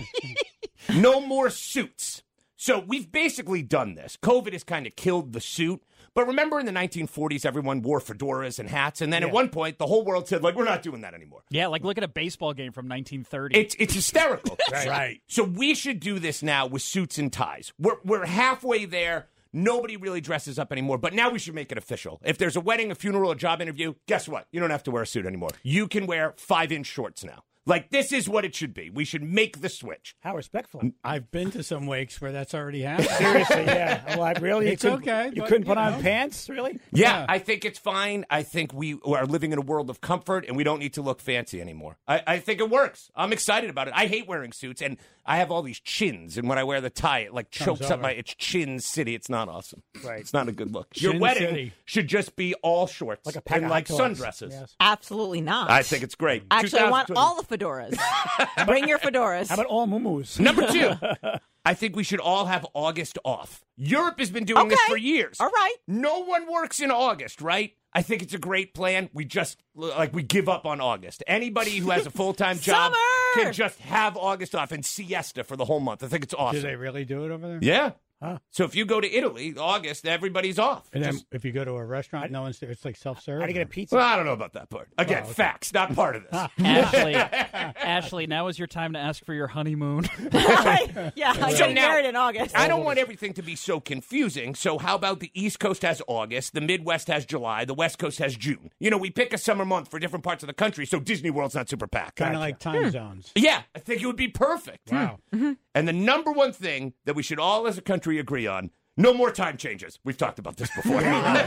Speaker 21: No more suits. So we've basically done this. COVID has kind of killed the suit. But remember in the nineteen forties, everyone wore fedoras and hats. And then at
Speaker 2: Yeah.
Speaker 21: one point, the whole world said, like, we're not doing that anymore.
Speaker 3: Yeah, like look at a baseball game from nineteen thirty.
Speaker 21: It's it's hysterical.
Speaker 2: Right.
Speaker 1: Right.
Speaker 21: So we should do this now with suits and ties. We're we're halfway there. Nobody really dresses up anymore, but now we should make it official. If there's a wedding, a funeral, a job interview, guess what? You don't have to wear a suit anymore. You can wear five-inch shorts now. Like, this is what it should be. We should make the switch.
Speaker 2: How respectful.
Speaker 1: I've been to some wakes where that's already happened.
Speaker 2: Seriously, yeah. Well, I really,
Speaker 1: It's
Speaker 2: you couldn't-
Speaker 1: okay,
Speaker 2: You
Speaker 1: but,
Speaker 2: couldn't put
Speaker 1: you
Speaker 2: on
Speaker 1: know.
Speaker 2: pants, really?
Speaker 21: Yeah, I think it's fine. I think we are living in a world of comfort, and we don't need to look fancy anymore. I, I think it works. I'm excited about it. I hate wearing suits, and I have all these chins, and when I wear the tie, it like
Speaker 1: Comes
Speaker 21: chokes up
Speaker 1: over.
Speaker 21: my. It's Chin City. It's not awesome.
Speaker 2: Right.
Speaker 21: It's not a good look. Your
Speaker 1: Chin
Speaker 21: wedding
Speaker 1: City.
Speaker 21: should just be all shorts
Speaker 2: Like a pack
Speaker 21: and
Speaker 2: of
Speaker 21: like
Speaker 2: hot dogs.
Speaker 21: sundresses.
Speaker 2: Yes.
Speaker 4: Absolutely not.
Speaker 21: I think it's great.
Speaker 4: Actually, I want
Speaker 21: twenty
Speaker 4: all the fedoras. Bring your fedoras.
Speaker 2: How about all muumuus?
Speaker 21: Number two, I think we should all have August off. Europe has been doing this
Speaker 4: Okay.
Speaker 21: for years.
Speaker 4: All right.
Speaker 21: No one works in August, right? I think it's a great plan. We just, like, we give up on August. Anybody who has a full-time job
Speaker 4: Summer!
Speaker 21: can just have August off and siesta for the whole month. I think it's
Speaker 1: Do
Speaker 21: awesome.
Speaker 1: they really do it over there?
Speaker 21: Yeah.
Speaker 2: Huh.
Speaker 21: So if you go to Italy, August, everybody's off.
Speaker 1: And then
Speaker 21: Just-
Speaker 1: if you go to a restaurant, no one's there. It's like self-serve.
Speaker 2: How do you get a pizza?
Speaker 21: well, I don't know about that part. Again,
Speaker 1: Oh, okay.
Speaker 21: facts, not part of this.
Speaker 3: Ashley, Ashley, now is your time to ask for your honeymoon.
Speaker 4: yeah, I'm
Speaker 21: So
Speaker 4: getting
Speaker 21: now-
Speaker 4: married in August.
Speaker 21: I don't want everything to be so confusing. So how about the East Coast has August, the Midwest has July, the West Coast has June? You know, we pick a summer month for different parts of the country, so Disney World's not super packed.
Speaker 1: Kind of like time zones.
Speaker 21: Yeah, I think it would be perfect.
Speaker 1: Wow.
Speaker 21: And the number one thing that we should all as a country agree on, no more time changes. We've talked about this before.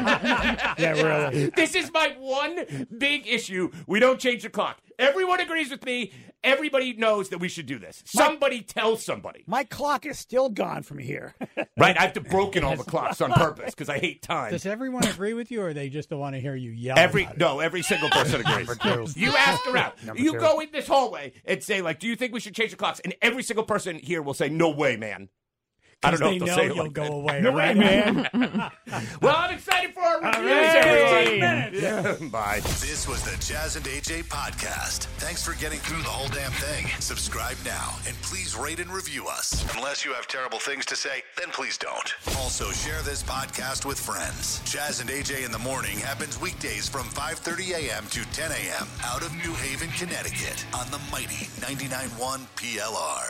Speaker 2: Yeah, really.
Speaker 21: This is my one big issue. We don't change the clock. Everyone agrees with me. Everybody knows that we should do this. Somebody tell somebody.
Speaker 2: My clock is still gone from here.
Speaker 21: Right, I have to broken all the clocks on purpose because I hate time.
Speaker 1: Does everyone agree with you, or they just don't want to hear you yell?
Speaker 21: Every
Speaker 1: about it?
Speaker 21: no, every single person agrees.
Speaker 13: Number two.
Speaker 21: You ask around.
Speaker 13: Number
Speaker 21: You
Speaker 13: two.
Speaker 21: go in this hallway and say, like, do you think we should change the clocks? And every single person here will say, no way, man. I don't know
Speaker 1: they
Speaker 21: if they'll
Speaker 1: know
Speaker 21: say it
Speaker 1: you'll
Speaker 21: like
Speaker 1: go
Speaker 21: that.
Speaker 1: away.
Speaker 2: No
Speaker 1: right?
Speaker 2: way, man.
Speaker 21: Well, I'm excited for our reviews,
Speaker 2: right.
Speaker 21: everybody.
Speaker 2: fifteen minutes.
Speaker 21: Yeah. Bye.
Speaker 22: This was the Jazz and A J podcast. Thanks for getting through the whole damn thing. Subscribe now and please rate and review us. Unless you have terrible things to say, then please don't. Also, share this podcast with friends. Jazz and A J in the morning happens weekdays from five thirty a.m. to ten a.m. out of New Haven, Connecticut on the mighty ninety-nine point one P L R.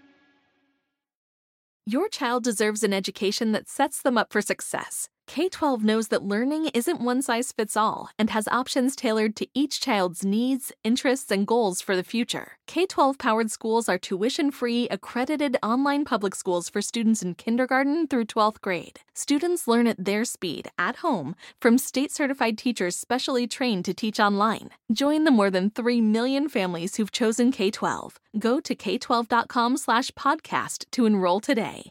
Speaker 5: Your child deserves an education that sets them up for success. K twelve knows that learning isn't one size fits all and has options tailored to each child's needs, interests, and goals for the future. K twelve powered schools are tuition-free, accredited online public schools for students in kindergarten through twelfth grade. Students learn at their speed, at home, from state-certified teachers specially trained to teach online. Join the more than three million families who've chosen K twelve. Go to k twelve dot com slash podcast to enroll today.